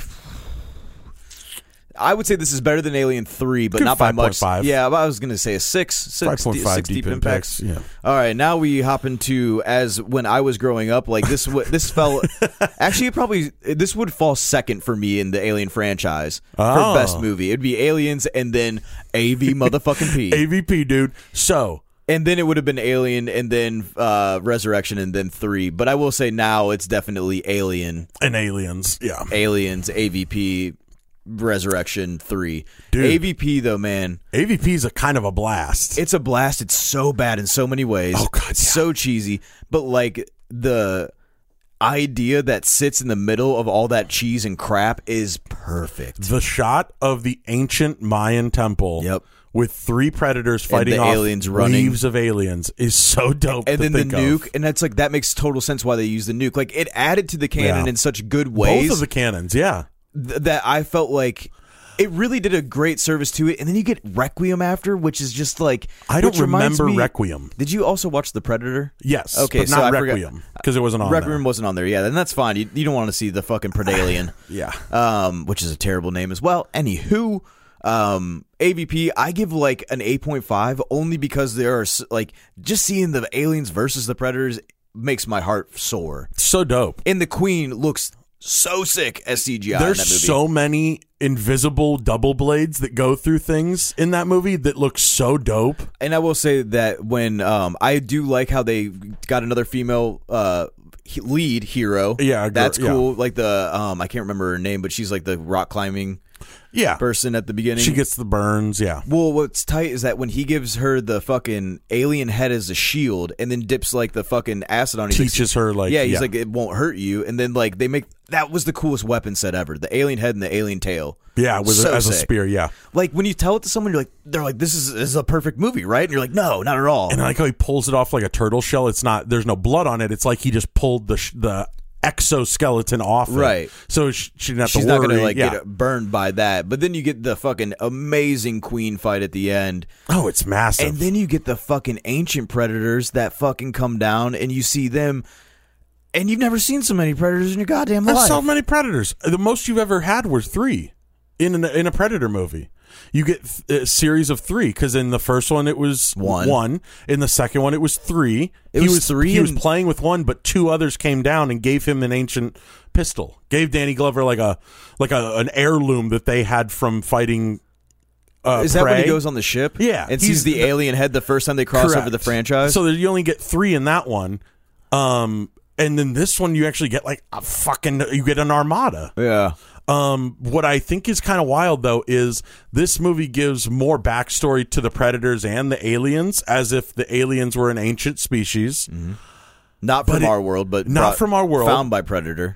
I would say this is better than Alien three, but Good not by five much. point five. Yeah, I was going to say a six. six Five point five six deep impacts. Yeah. All right, now we hop into as when I was growing up. Like this, w- this fell. Actually, it probably this would fall second for me in the Alien franchise Oh. for best movie. It'd be Aliens and then A V motherfucking P, A V P, dude. So and then it would have been Alien and then uh, Resurrection and then three. But I will say now it's definitely Alien, and aliens. Yeah. Aliens, A V P. Resurrection three. Dude. A V P though, man, A V P is a kind of a blast. it's a blast. It's so bad in so many ways. Oh, God, It's yeah. so cheesy. But like the idea that sits in the middle of all that cheese and crap is perfect. The shot of the ancient Mayan temple. Yep. With three predators fighting the off aliens running. leaves of aliens is so dope. And to then the think nuke, of. and that's like that makes total sense why they use the nuke. Like it added to the canon Yeah. in such good ways Both of the cannons, yeah. th- that I felt like It really did a great service to it, and then you get Requiem after, which is just like I don't which reminds remember me- Requiem. Did you also watch The Predator? Yes, Okay, but so not I forgot- Requiem because it wasn't on Requiem there. wasn't on there. Yeah, then that's fine. You, you don't want to see the fucking Predalien. Yeah. Um, which is a terrible name as well. Anywho, um, A V P, I give like an eight point five only because there are s- like just seeing the aliens versus the Predators makes my heart soar. So dope. And the Queen looks so sick as C G I. There's in that movie. so many invisible double blades that go through things in that movie that look so dope. And I will say that when um, I do like how they got another female uh, he- lead hero. Yeah, a girl- that's yeah. cool. Like the um, I can't remember her name, but she's like the rock climbing Yeah. person at the beginning. She gets the burns, yeah. Well, what's tight is that when he gives her the fucking alien head as a shield, and then dips like the fucking acid on, it, he's Teaches like, her, like, yeah, he's yeah. like it won't hurt you, and then like they make that was the coolest weapon set ever, the alien head and the alien tail. Yeah, with So as a sick. spear, yeah. Like when you tell it to someone, you're like, they're like, this is, this is a perfect movie, right? And you're like, no, not at all. And I like how he pulls it off like a turtle shell. It's not, there's no blood on it. It's like he just pulled the sh- the exoskeleton off it. Right. So she, she didn't have She's to not worry. gonna like yeah. get burned by that. But then you get the fucking amazing Queen fight at the end. Oh, it's massive. And then you get the fucking ancient predators that fucking come down, and you see them, and you've never seen so many predators in your goddamn There's life. so many predators. The most you've ever had were three in an, in a predator movie. You get th- a series of three because in the first one it was One. one. In the second one it was three. It he was was three He was and- playing with one, but two others came down and gave him an ancient pistol. Gave Danny Glover like a like a, an heirloom that they had from fighting. Uh, Is that when he Prey. goes on the ship? Yeah, and he's sees the, the- alien head the first time they cross Correct. over the franchise. So that you only get three in that one. Um, and then this one you actually get like a fucking you get an armada. yeah. Um, what I think is kind of wild though is this movie gives more backstory to the predators and the aliens, as if the aliens were an ancient species. Not from But it- our world, but not brought- from our world. Found by Predator.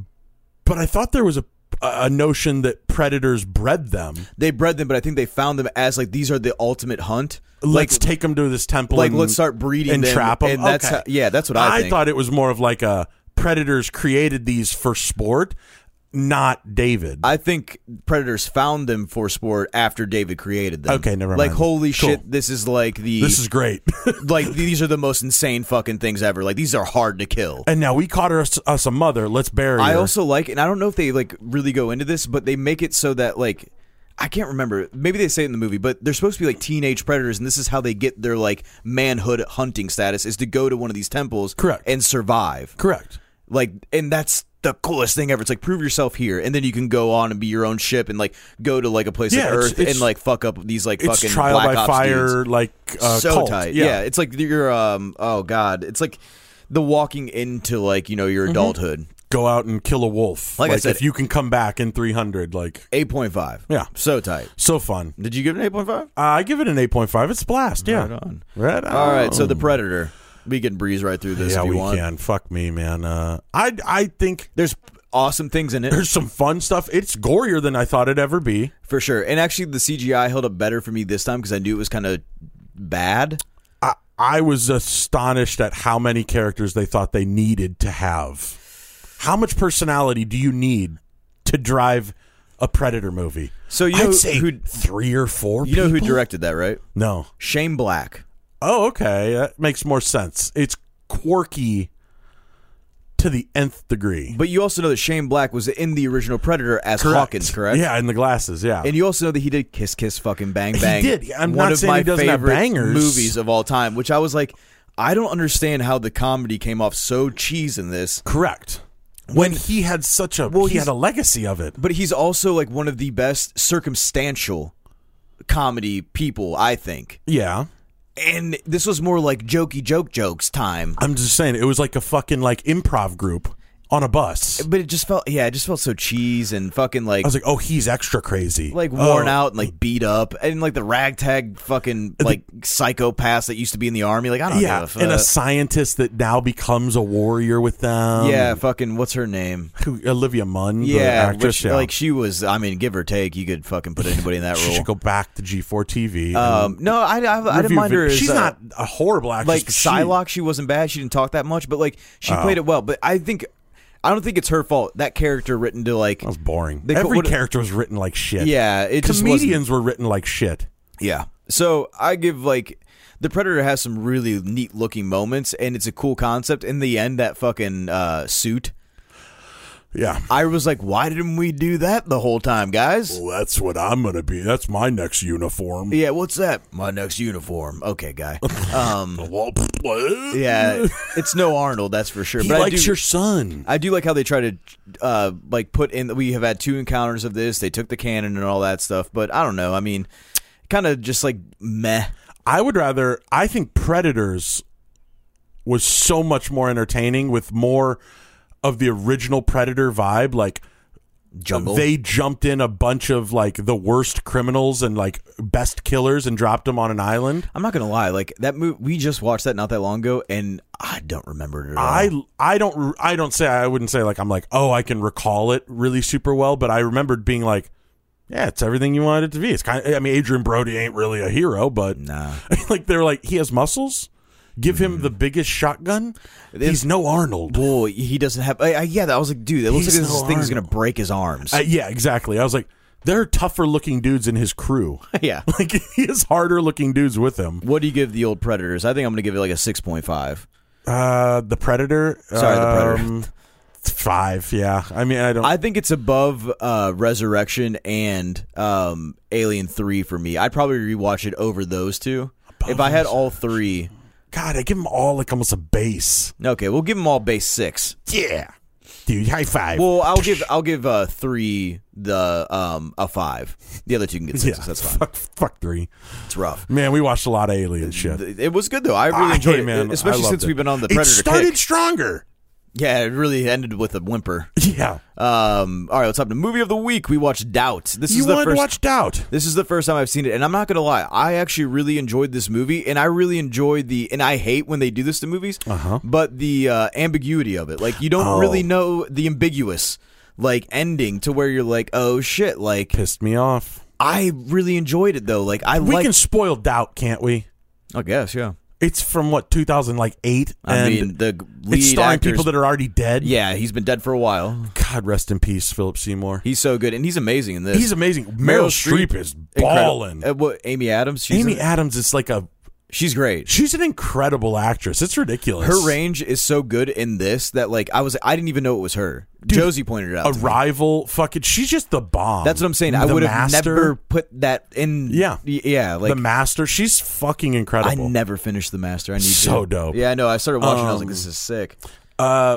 But I thought there was a a notion that predators bred them. They bred them, but I think they found them as like these are the ultimate hunt. Let's like, take them to this temple. like and, let's start breeding and them trap them. And that's Okay. how, yeah, that's what I, I think. thought it was more of like a predators created these for sport, not David. I think Predators found them for sport after David created them. Okay, never Like mind. holy Cool. shit, this is like the this is great. like these are the most insane fucking things ever. Like these are hard to kill. And now we caught us, us a mother. Let's bury her. I also like, and I don't know if they like really go into this, but they make it so that like I can't remember. Maybe they say it in the movie, but they're supposed to be like teenage predators, and this is how they get their like manhood hunting status is to go to one of these temples, Correct. and survive. Correct. Like, and that's the coolest thing ever. It's like prove yourself here, and then you can go on and be your own ship and like go to like a place Yeah, like it's- Earth it's- and like fuck up these like It's fucking trial Black by Ops fire, dudes. like uh, so cult. tight. Yeah. Yeah, it's like you're um oh god, it's like the walking into like you know your adulthood. Go out and kill a wolf. Like I said- if you can come back in three hundred, like eight point five. Yeah. so tight. so fun. Did you give it an eight point five? Uh, I give it an eight point five. It's a blast. Yeah. Right on. Right on. All right, so the Predator. We can breeze right through this yeah, if you we want. can. Fuck me, man. Uh, I I think There's awesome things in it there's some fun stuff. It's gorier than I thought it'd ever be. for sure. And actually, the C G I held up better for me this time because I knew it was kind of bad. I, I was astonished at how many characters they thought they needed to have. How much personality do you need to drive a Predator movie? So you I'd know say who three or four. you know who people? directed that, right? No. Shane Black. Oh, okay. That makes more sense. It's quirky to the nth degree. But you also know that Shane Black was in the original Predator as Hawkins, correct? Yeah, in the glasses, yeah. And you also know that he did Kiss Kiss Fucking Bang Bang. He did. I'm one not of saying my he doesn't have favorite bangers. movies of all time, which I was like, I don't understand how the comedy came off so cheese in this. Correct. When he had such a Well, he he's- had a legacy of it. But he's also like one of the best circumstantial comedy people, I think. Yeah. And this was more like jokey joke jokes time. I'm just saying it was like a fucking like improv group on a bus. But it just felt, yeah, it just felt so cheese and fucking like, I was like, "Oh, he's extra crazy." like worn Oh. out and like beat up, and like the ragtag fucking like psychopaths that used to be in the army. Like I don't Yeah, know. If, and uh, a scientist that now becomes a warrior with them. yeah, fucking what's her name? Who, Olivia Munn, the Yeah, actress. which, yeah. like she was. I mean, give or take, you could fucking put anybody in that she role. should go back to G four T V. Um, no, I, I, I didn't review mind her. vid- As, She's uh, not a horrible actress. like but she- Psylocke. She wasn't bad. She didn't talk that much, but like she Oh. played it well. But I think I don't think it's her fault. That character written to like that was boring. They, Every what, character was written like shit. Yeah, it just comedians were written like shit. Yeah, so I give like the Predator has some really neat looking moments, and it's a cool concept. In the end, that fucking uh, suit. Yeah. I was like, why didn't we do that the whole time, guys? Well, that's what I'm going to be. That's my next uniform. Yeah, what's that? My next uniform. Okay, guy. Um, what? yeah, it's no Arnold, that's for sure. He but likes I do, your son. I do like how they try to, uh, like, put in, we have had two encounters of this. They took the cannon and all that stuff, but I don't know. I mean, kind of just like meh. I would rather, I think Predators was so much more entertaining with more of the original Predator vibe, like Jungle. They jumped in a bunch of like the worst criminals and like best killers and dropped them on an island. I'm not gonna lie, like that movie, we just watched that not that long ago, and I don't remember it at all. I I don't I don't say I wouldn't say like I'm like oh I can recall it really super well, but I remembered being like, yeah, it's everything you wanted it to be. It's kind of, I mean, Adrian Brody ain't really a hero, but nah, like they're like he has muscles. Give him the biggest shotgun. He's no Arnold. Boy, he doesn't have. I, I, yeah, I was like, dude, it looks He's like this no thing is gonna Arnold. break his arms. Uh, yeah, exactly. I was like, there are tougher looking dudes in his crew. Yeah, like he has harder looking dudes with him. what do you give the old Predators? I think I'm gonna give it like a six point five. Uh, the Predator. Sorry, the Predator. Um, five. Yeah. I mean, I don't. I think it's above uh, Resurrection and um, Alien three for me. I'd probably rewatch it over those two. Above if I had those- all three. God, I give them all like almost a base. Okay, we'll give them all base six. Yeah, dude, high five. Well, I'll give I'll give uh, three the um a five. The other two can get yeah, sixes. That's fine. Fuck, fuck three. It's rough. Man, we watched a lot of alien shit. It was good though. I really Ah, enjoyed hey, it, man, especially I since loved we've it. been on the It Predator started kick. stronger. Yeah, it really ended with a whimper. Yeah. Um, all right, let's hop to movie of the week. We watched Doubt. This You is the wanted first, to watch Doubt. This is the first time I've seen it, and I'm not gonna lie, I actually really enjoyed this movie, and I really enjoyed the. And I hate when they do this to movies, Uh-huh. but the uh, ambiguity of it, like you don't Oh. really know the ambiguous like ending to where you're like, oh shit, like Pissed me off. I really enjoyed it though. Like I We like, can spoil Doubt, can't we? I guess, yeah. It's from what two thousand eight. I and mean, the lead it's starring actors, people that are already dead. yeah, he's been dead for a while. God rest in peace, Philip Seymour. He's so good, and he's amazing in this. He's amazing. Meryl, Streep, is incredible. balling. Uh, what, Amy Adams? She's Amy in- Adams is like a. she's great. She's an incredible actress. It's ridiculous. Her range is so good in this that like I was I didn't even know it was her. Dude, Josie pointed it out. to me. Arrival, fucking, she's just the bomb. That's what I'm saying. I The would have Master, never put that in. Yeah. y- yeah. Like the Master, she's fucking I incredible. never finished the Master. I need So to. dope. Yeah, I know. I started watching. and I was like, Um, this is sick. Uh,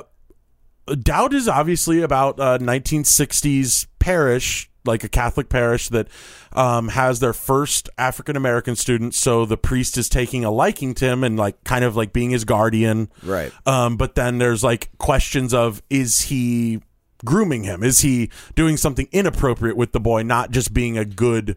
Doubt is obviously about a nineteen sixties parish, like a Catholic parish that um, has their first African American student. So the priest is taking a liking to him and like kind of like being his guardian. Right. Um, but then there's like questions of, is he grooming him? Is he doing something inappropriate with the boy, not just being a good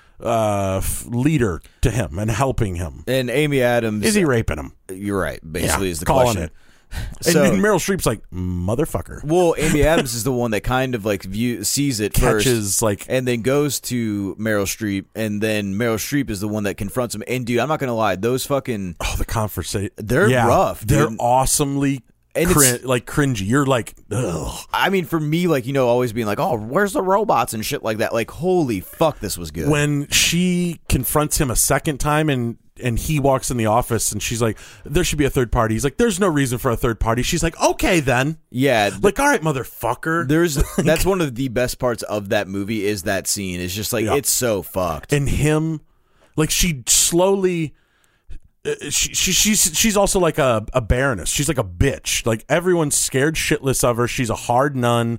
uh, f- leader to him and helping him? And Amy Adams. Is he raping him? You're right. Basically, Yeah, is the calling question. it. So, and, and Meryl Streep's like, motherfucker. well, Amy Adams is the one that kind of like view sees it first, Catches like and then goes to Meryl Streep, and then Meryl Streep is the one that confronts him. And dude, I'm not gonna lie, those fucking oh the conversation. They're yeah, rough, dude. They're awesomely And crin- it's- like cringy. You're like, ugh. I mean, for me, like, you know, always being like, oh, where's the robots and shit like that. Like, holy fuck, this was good. When she confronts him a second time and and he walks in the office and she's like, there should be a third party. He's like, there's no reason for a third party. She's like, okay then. yeah. th- Like, all right, motherfucker. there's that's one of the best parts of that movie is that scene. It's just like, Yeah. it's so fucked. And him, like, she slowly. uh, She, she she's she's also like a, a baroness. She's like a bitch. Like everyone's scared shitless of her. She's a hard nun.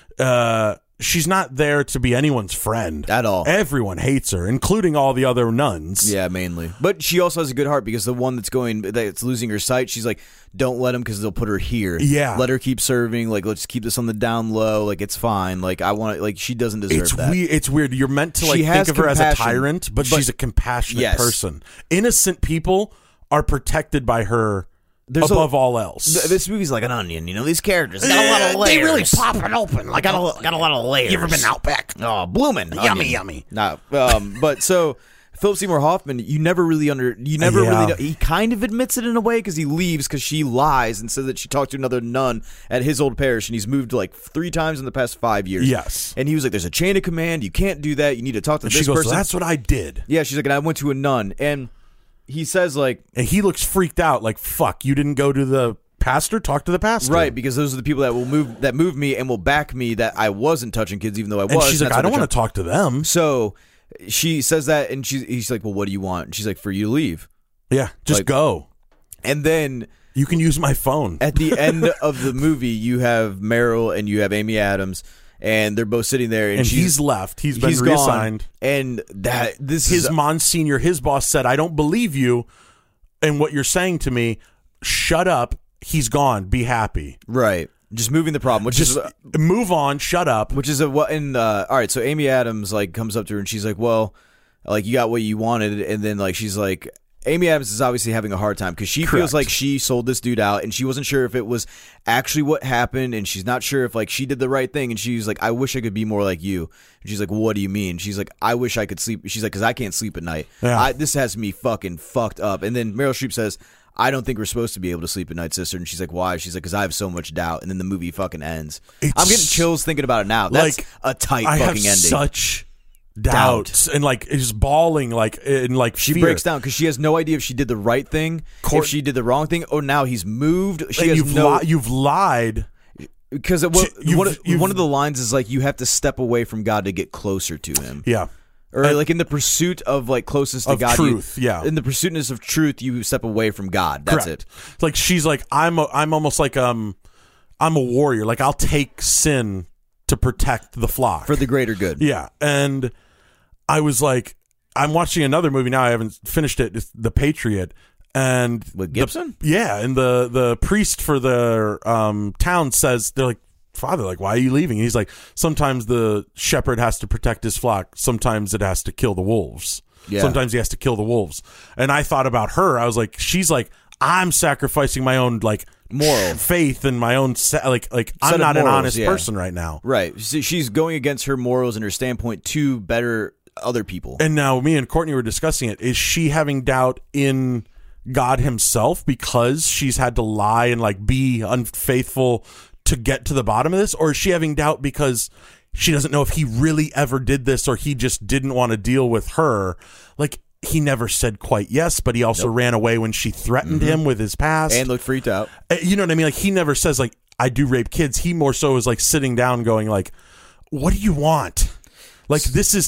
Uh, she's not there to be anyone's friend At all. Everyone hates her, including all the other nuns. Yeah, mainly. But she also has a good heart because the one that's going, that's losing her sight, she's like, don't let him because they'll put her here. Yeah. Let her keep serving. Like, let's keep this on the down low. Like, it's fine. Like, I want it. Like, she doesn't deserve It's that. weird. It's weird. You're meant to like She has think of her as a compassion, tyrant, but, but- she's a compassionate Yes. person. Innocent people are protected by her There's a- above all else. Th- This movie's like an onion, you know. These characters they got a lot of layers. They really pop it open. Like got a got a lot of layers. you ever been out back? Oh, blooming, Yummy, onion. yummy. Nah, um, but so Philip Seymour Hoffman, you never really under, you never Yeah. really know. He kind of admits it in a way because he leaves because she lies and says that she talked to another nun at his old parish, and he's moved like three times in the past five years. Yes. And he was like, "There's a chain of command. You can't do that. You need to talk to And this she goes, person." "That's what I did." Yeah, she's like, and I went to a nun, and he says like, And he looks freaked out, like, "Fuck, you didn't go to the pastor? Talk to the pastor." right, because those are the people that will move, that move me and will back me that I wasn't touching kids, even though I was. And she's like, That's "I what don't they're want to talk to them." So she says that, and she's he's like, "Well, what do you want?" And she's like, "For you to leave." Yeah, just Like- go. And then You can use my phone. at the end of the movie, you have Meryl and you have Amy Adams, and they're both sitting there, and, And she's, he's left. He's been he's reassigned. gone, and that this His is Monsignor, his boss said, "I don't believe you and what you're saying to me. Shut up. He's gone. Be happy. right. Just moving the problem, which Just is move on. Shut up." which is a what in uh, all right. So Amy Adams like comes up to her and she's like, "Well, like you got what you wanted," and then like she's like. Amy Adams is obviously having a hard time because she Correct. feels like she sold this dude out, and she wasn't sure if it was actually what happened, and she's not sure if like she did the right thing, and she's like, "I wish I could be more like you." And she's like, well, "What do you mean?" She's like, "I wish I could sleep." She's like, "Because I can't sleep at night. Yeah. I, this has me fucking fucked up." And then Meryl Streep says, "I don't think we're supposed to be able to sleep at night, sister." And she's like, "Why?" She's like, "Because I have so much doubt." And then the movie fucking ends. It's- I'm getting chills thinking about it now. That's Like, a tight I fucking have ending. such doubts and like is bawling like in like She fear. breaks down because she has no idea if she did the right thing, Court- if she did the wrong thing, or now he's moved. She And has you've no li- you've lied. because it, well, You've- one, of, you've- one of the lines is like you have to step away from God to get closer to Him, Yeah. or And- like in the pursuit of like closest to Of God, truth, you, yeah. in the pursuitness of truth, you step away from God. That's Correct. it. It's like she's like I'm a, I'm almost like um I'm a warrior. Like I'll take sin to protect the flock. For the greater good. Yeah. And I was like, I'm watching another movie now. I haven't finished it. It's The Patriot. And With the- Gibson? yeah. And the, the priest for the um, town says, they're like, "Father, like, why are you leaving?" And he's like, "Sometimes the shepherd has to protect his flock. Sometimes it has to kill the wolves. Yeah. Sometimes he has to kill the wolves." And I thought about her. I was like, she's like, I'm sacrificing my own like Moral. faith and my own se- like like Set I'm of not an morals, honest yeah. person right now. Right. So she's going against her morals and her standpoint to better other people. And now me and Courtney were discussing it. Is she having doubt in God himself because she's had to lie and like be unfaithful to get to the bottom of this? Or is she having doubt because she doesn't know if he really ever did this or he just didn't want to deal with her? Like he never said quite yes, but he also ran away when she threatened him with his past. And looked freaked out. Uh, You know what I mean? Like he never says like, "I do rape kids." He more so is like sitting down going like, "What do you want? Like this is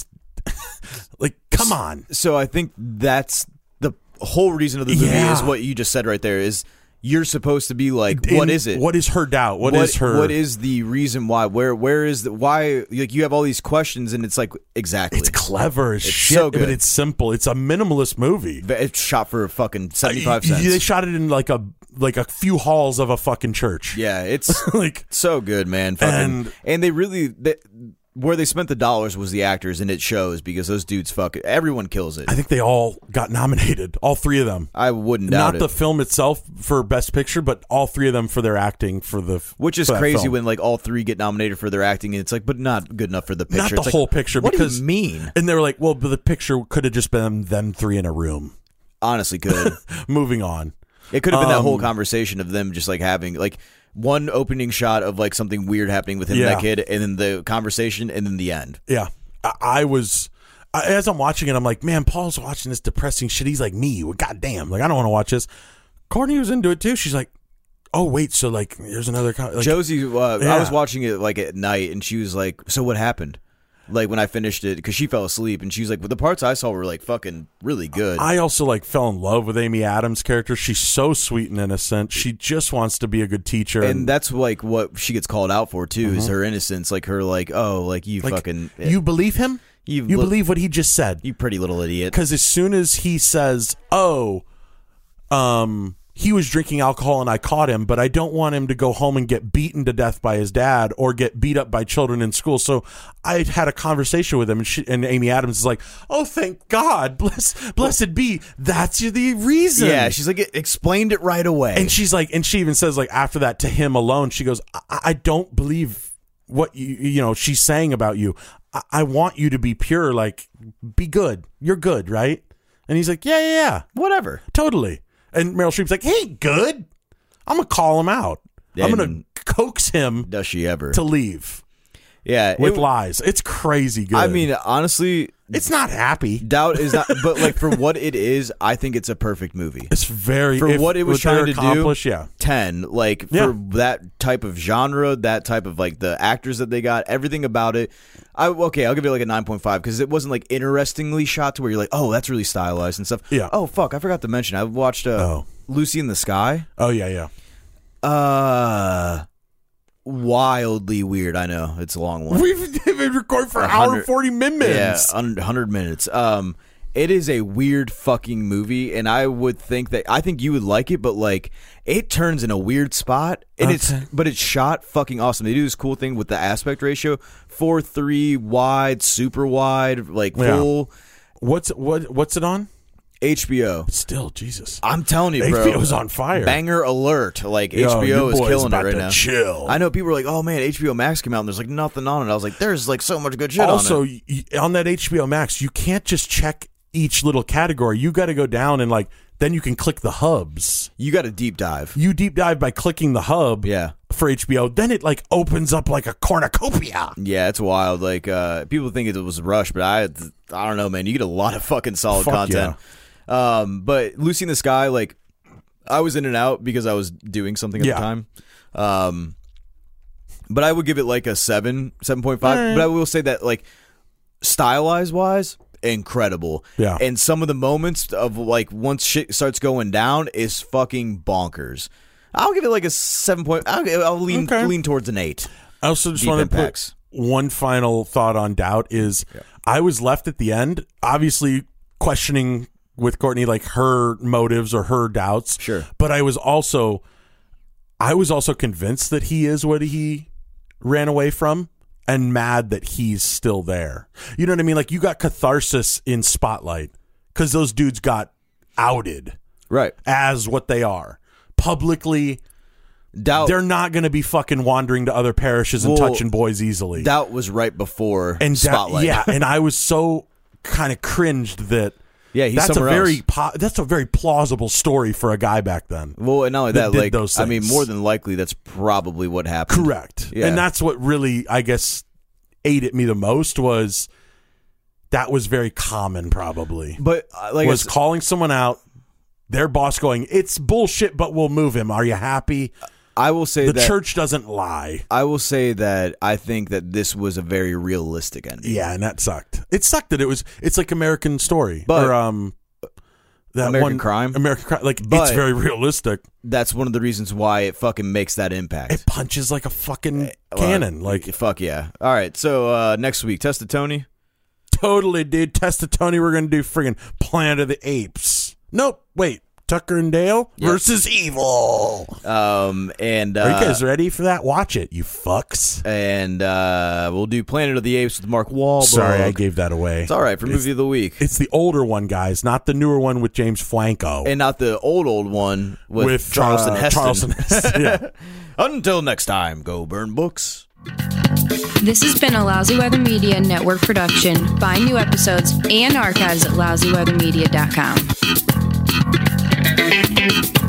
like, come on." So I think that's the whole reason of the movie Yeah. is what you just said right there is you're supposed to be like, what In- is it? What is her doubt? what is her? What is the reason why? Where where is the why? Like you have all these questions, and it's like exactly. It's clever as It's shit, so good. but it's simple. It's a minimalist movie. It's shot for fucking seventy five Y- y- cents. They shot it in like a like a few halls of a fucking church. Yeah, it's like so good, man. Fucking, And- and, they really they, where they spent the dollars was the actors, and it shows because those dudes fucking everyone kills it. I think they all got nominated, all three of them. I wouldn't doubt Not it. the film itself for Best Picture, but all three of them for their acting for the Which is for that crazy film. when like all three get nominated for their acting, and it's like, but not good enough for the picture. Not the It's like, whole picture. What because do you mean? And they were like, well, but the picture could have just been them three in a room. Honestly, could Moving on. it could have been that whole Um, conversation of them just like having like one opening shot of like something weird happening with him Yeah. and that kid, and then the conversation, and then the end. Yeah. I, I was, I, as I'm watching it, I'm like, man, Paul's watching this depressing shit. He's like me. Well, goddamn. Like, I don't want to watch this. Courtney was into it too. She's like, oh, wait. So, like, there's another. Co- like, Josie, uh, I Yeah. was watching it like at night, and she was like, "So what happened?" Like when I finished it, because she fell asleep, and she was like, "Well, the parts I saw were like fucking really good." I also like fell in love with Amy Adams' character. She's so sweet and innocent. She just wants to be a good teacher. and that's like what she gets called out for too, is her innocence, like her like, oh, like you like, fucking you believe him? you, You li- believe what he just said? you pretty little idiot. Because as soon as he says, "Oh, um, he was drinking alcohol and I caught him, but I don't want him to go home and get beaten to death by his dad or get beat up by children in school." So I had a conversation with him, and, she, and Amy Adams is like, "Oh, thank God, bless, blessed be. That's the reason." Yeah, she's like, it explained it right away. and she's like, and she even says like after that to him alone, she goes, I, I don't believe what you you know she's saying about you. I, I want you to be pure. Like, be good. You're good, right? And he's like, yeah, yeah, yeah. Whatever. Totally. And Meryl Streep's like, hey, good. I'm going to call him out. I'm going to coax him. Does she ever? To leave. Yeah. With it, lies. It's crazy good. I mean, honestly. It's not happy. Doubt is not. But like for what it is, I think it's a perfect movie. It's very. For if, what it was trying to do. Yeah. ten. Like for yeah. that type of genre, that type of like the actors that they got, everything about it. I Okay, I'll give it like a nine point five because it wasn't like interestingly shot to where you're like, oh, that's really stylized and stuff. Yeah. Oh, fuck. I forgot to mention. I watched uh, oh. Lucy in the Sky. Oh, yeah, yeah. Uh, wildly weird. I know it's a long one. We've been recording for an hour and forty minutes. Yeah, one hundred minutes. Um, it is a weird fucking movie, and I would think that I think you would like it, but like it turns in a weird spot, and okay. it's but it's shot fucking awesome. They do this cool thing with the aspect ratio, four three wide, super wide, like full. Yeah. What's what? What's it on? H B O. Still, Jesus. I'm telling you, bro. H B O's on fire. Banger alert. Like, Yo, H B O is killing about it right to now. Chill. I know people are like, oh, man, H B O Max came out and there's like nothing on it. I was like, there's like so much good shit also, on it. Also, on that H B O Max, you can't just check each little category. You got to go down and like, then you can click the hubs. You got to deep dive. You deep dive by clicking the hub yeah. for H B O. Then it like opens up like a cornucopia. Yeah, it's wild. Like, uh, people think it was a rush, but I I don't know, man. You get a lot of fucking solid Fuck content. Yeah. Um, but Lucy in the Sky, like, I was in and out because I was doing something at yeah. the time. Um, but I would give it like a seven, seven point five. Mm. But I will say that, like, stylized wise, incredible. Yeah. And some of the moments of like once shit starts going down is fucking bonkers. I'll give it like a seven point. I'll, I'll lean okay. lean towards an eight. I also just want to put one final thought on Doubt is yeah. I was left at the end, obviously questioning with Courtney like her motives or her doubts. Sure. But I was also I was also convinced that he is what he ran away from and mad that he's still there. You know what I mean? Like you got catharsis in Spotlight because those dudes got outed. Right. As what they are. Publicly. Doubt they're not going to be fucking wandering to other parishes and well, touching boys easily. Doubt was right before and Spotlight. Da- yeah, and I was so kind of cringed that yeah, he's that's a somewhere very else. po- that's a very plausible story for a guy back then. Well, and not only that, that like those I mean, things. more than likely, that's probably what happened. Correct, yeah. and that's what really, I guess, ate at me the most was that was very common, probably. But uh, like was calling someone out, their boss going, "It's bullshit, but we'll move him. Are you happy?" I will say the that church doesn't lie. I will say that I think that this was a very realistic ending. Yeah, and that sucked. It sucked that it was. It's like American Story, but or um, that American one, Crime. American Crime, like but it's very realistic. That's one of the reasons why it fucking makes that impact. It punches like a fucking cannon. Well, like fuck yeah. All right, so uh, next week, Test of Tony. Totally, dude. Test of Tony. We're gonna do friggin' Planet of the Apes. Nope. Wait. Tucker and Dale yep. versus Evil. Um, and uh, are you guys ready for that? Watch it, you fucks. And uh, we'll do Planet of the Apes with Mark Wahlberg. Sorry, I gave that away. It's all right for movie it's, of the week. It's the older one, guys, not the newer one with James Franco, and not the old old one with, with Charleston uh, Heston. Charleston Heston. Yeah. Until next time, go burn books. This has been a Lousy Weather Media Network production. Find new episodes and archives at lousy weather media dot com.